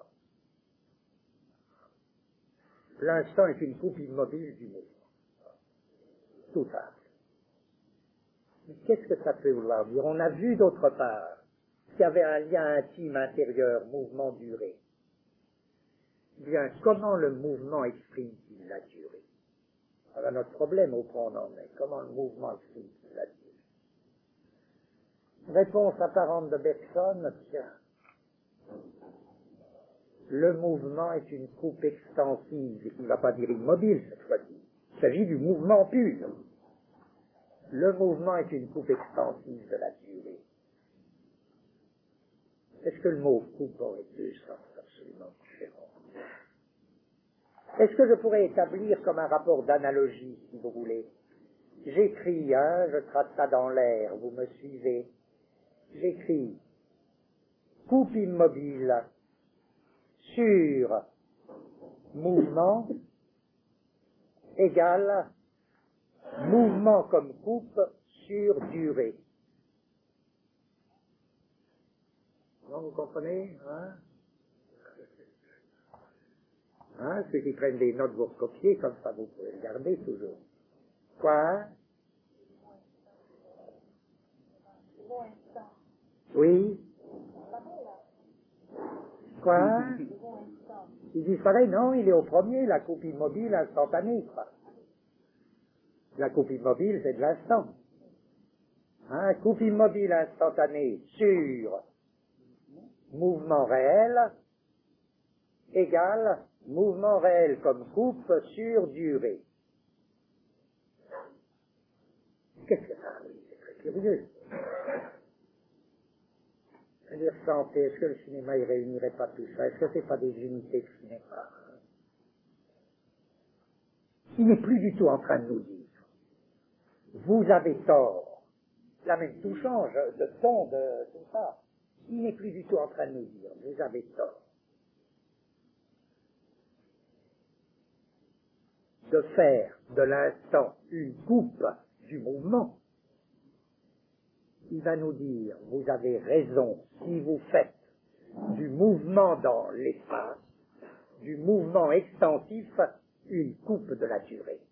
L'instant est une coupe immobile du mouvement. Tout simple. Mais qu'est-ce que ça peut vouloir dire? On a vu d'autre part qu'il y avait un lien intime intérieur, mouvement, durée. Bien, comment le mouvement exprime-t-il la durée? Voilà notre problème au point où on en est. Comment le mouvement exprime-t-il la durée? Réponse apparente de Bergson, tiens. Le mouvement est une coupe extensive, et il ne va pas dire immobile cette fois-ci. Il s'agit du mouvement pur. Le mouvement est une coupe extensive de la durée. Est-ce que le mot coupe aurait deux sens absolument différents? Est-ce que je pourrais établir comme un rapport d'analogie, si vous voulez? J'écris, je trace ça dans l'air, vous me suivez? J'écris coupe immobile sur mouvement égale mouvement comme coupe sur durée. Non, vous comprenez, ceux qui prennent des notes, vous recopiez, comme ça vous pouvez le garder toujours. Quoi? Oui? Quoi? Il disparaît? Non, il est au premier, la coupe immobile instantanée, quoi. La coupe immobile, c'est de l'instant. Coupe immobile instantanée sur mouvement réel égale mouvement réel comme coupe sur durée. Qu'est-ce que ça veut dire? C'est très curieux. C'est-à-dire, santé, est-ce que le cinéma ne réunirait pas tout ça? Est-ce que c'est pas des unités de cinéma? Il n'est plus du tout en train de nous dire vous avez tort. Là même tout change de ton, de tout ça. Il n'est plus du tout en train de nous dire vous avez tort. De faire de l'instant une coupe du mouvement, il va nous dire, vous avez raison, si vous faites du mouvement dans l'espace, du mouvement extensif, une coupe de la durée.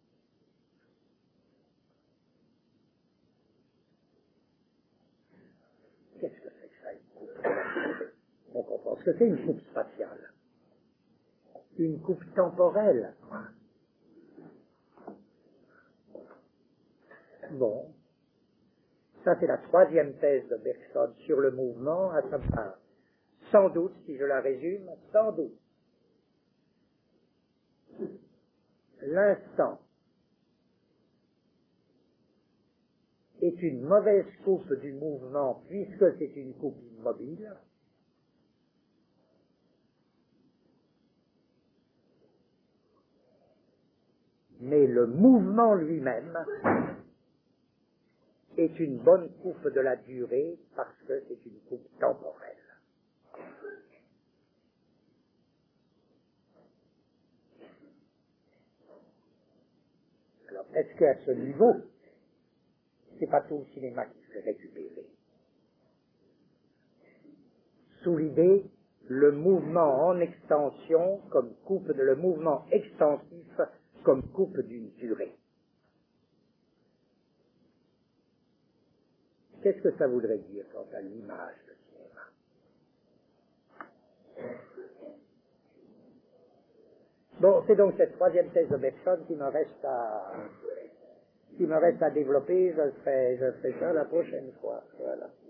Qu'est-ce que c'est que ça, une coupe de la durée? On comprend ce que c'est une coupe spatiale. Une coupe temporelle. Bon. Ça, c'est la troisième thèse de Bergson sur le mouvement, à savoir, sans doute, si je la résume, sans doute, l'instant est une mauvaise coupe du mouvement puisque c'est une coupe immobile, mais le mouvement lui-même est une bonne coupe de la durée parce que c'est une coupe temporelle. Alors, est-ce qu'à ce niveau, c'est pas tout le cinéma qui serait récupéré? Sous l'idée, le mouvement en extension comme coupe le mouvement extensif comme coupe d'une durée. Qu'est-ce que ça voudrait dire quant à l'image de cinéma? Bon, c'est donc cette troisième thèse de Bergson qui me reste à développer. Je ferai ça la prochaine fois. Voilà.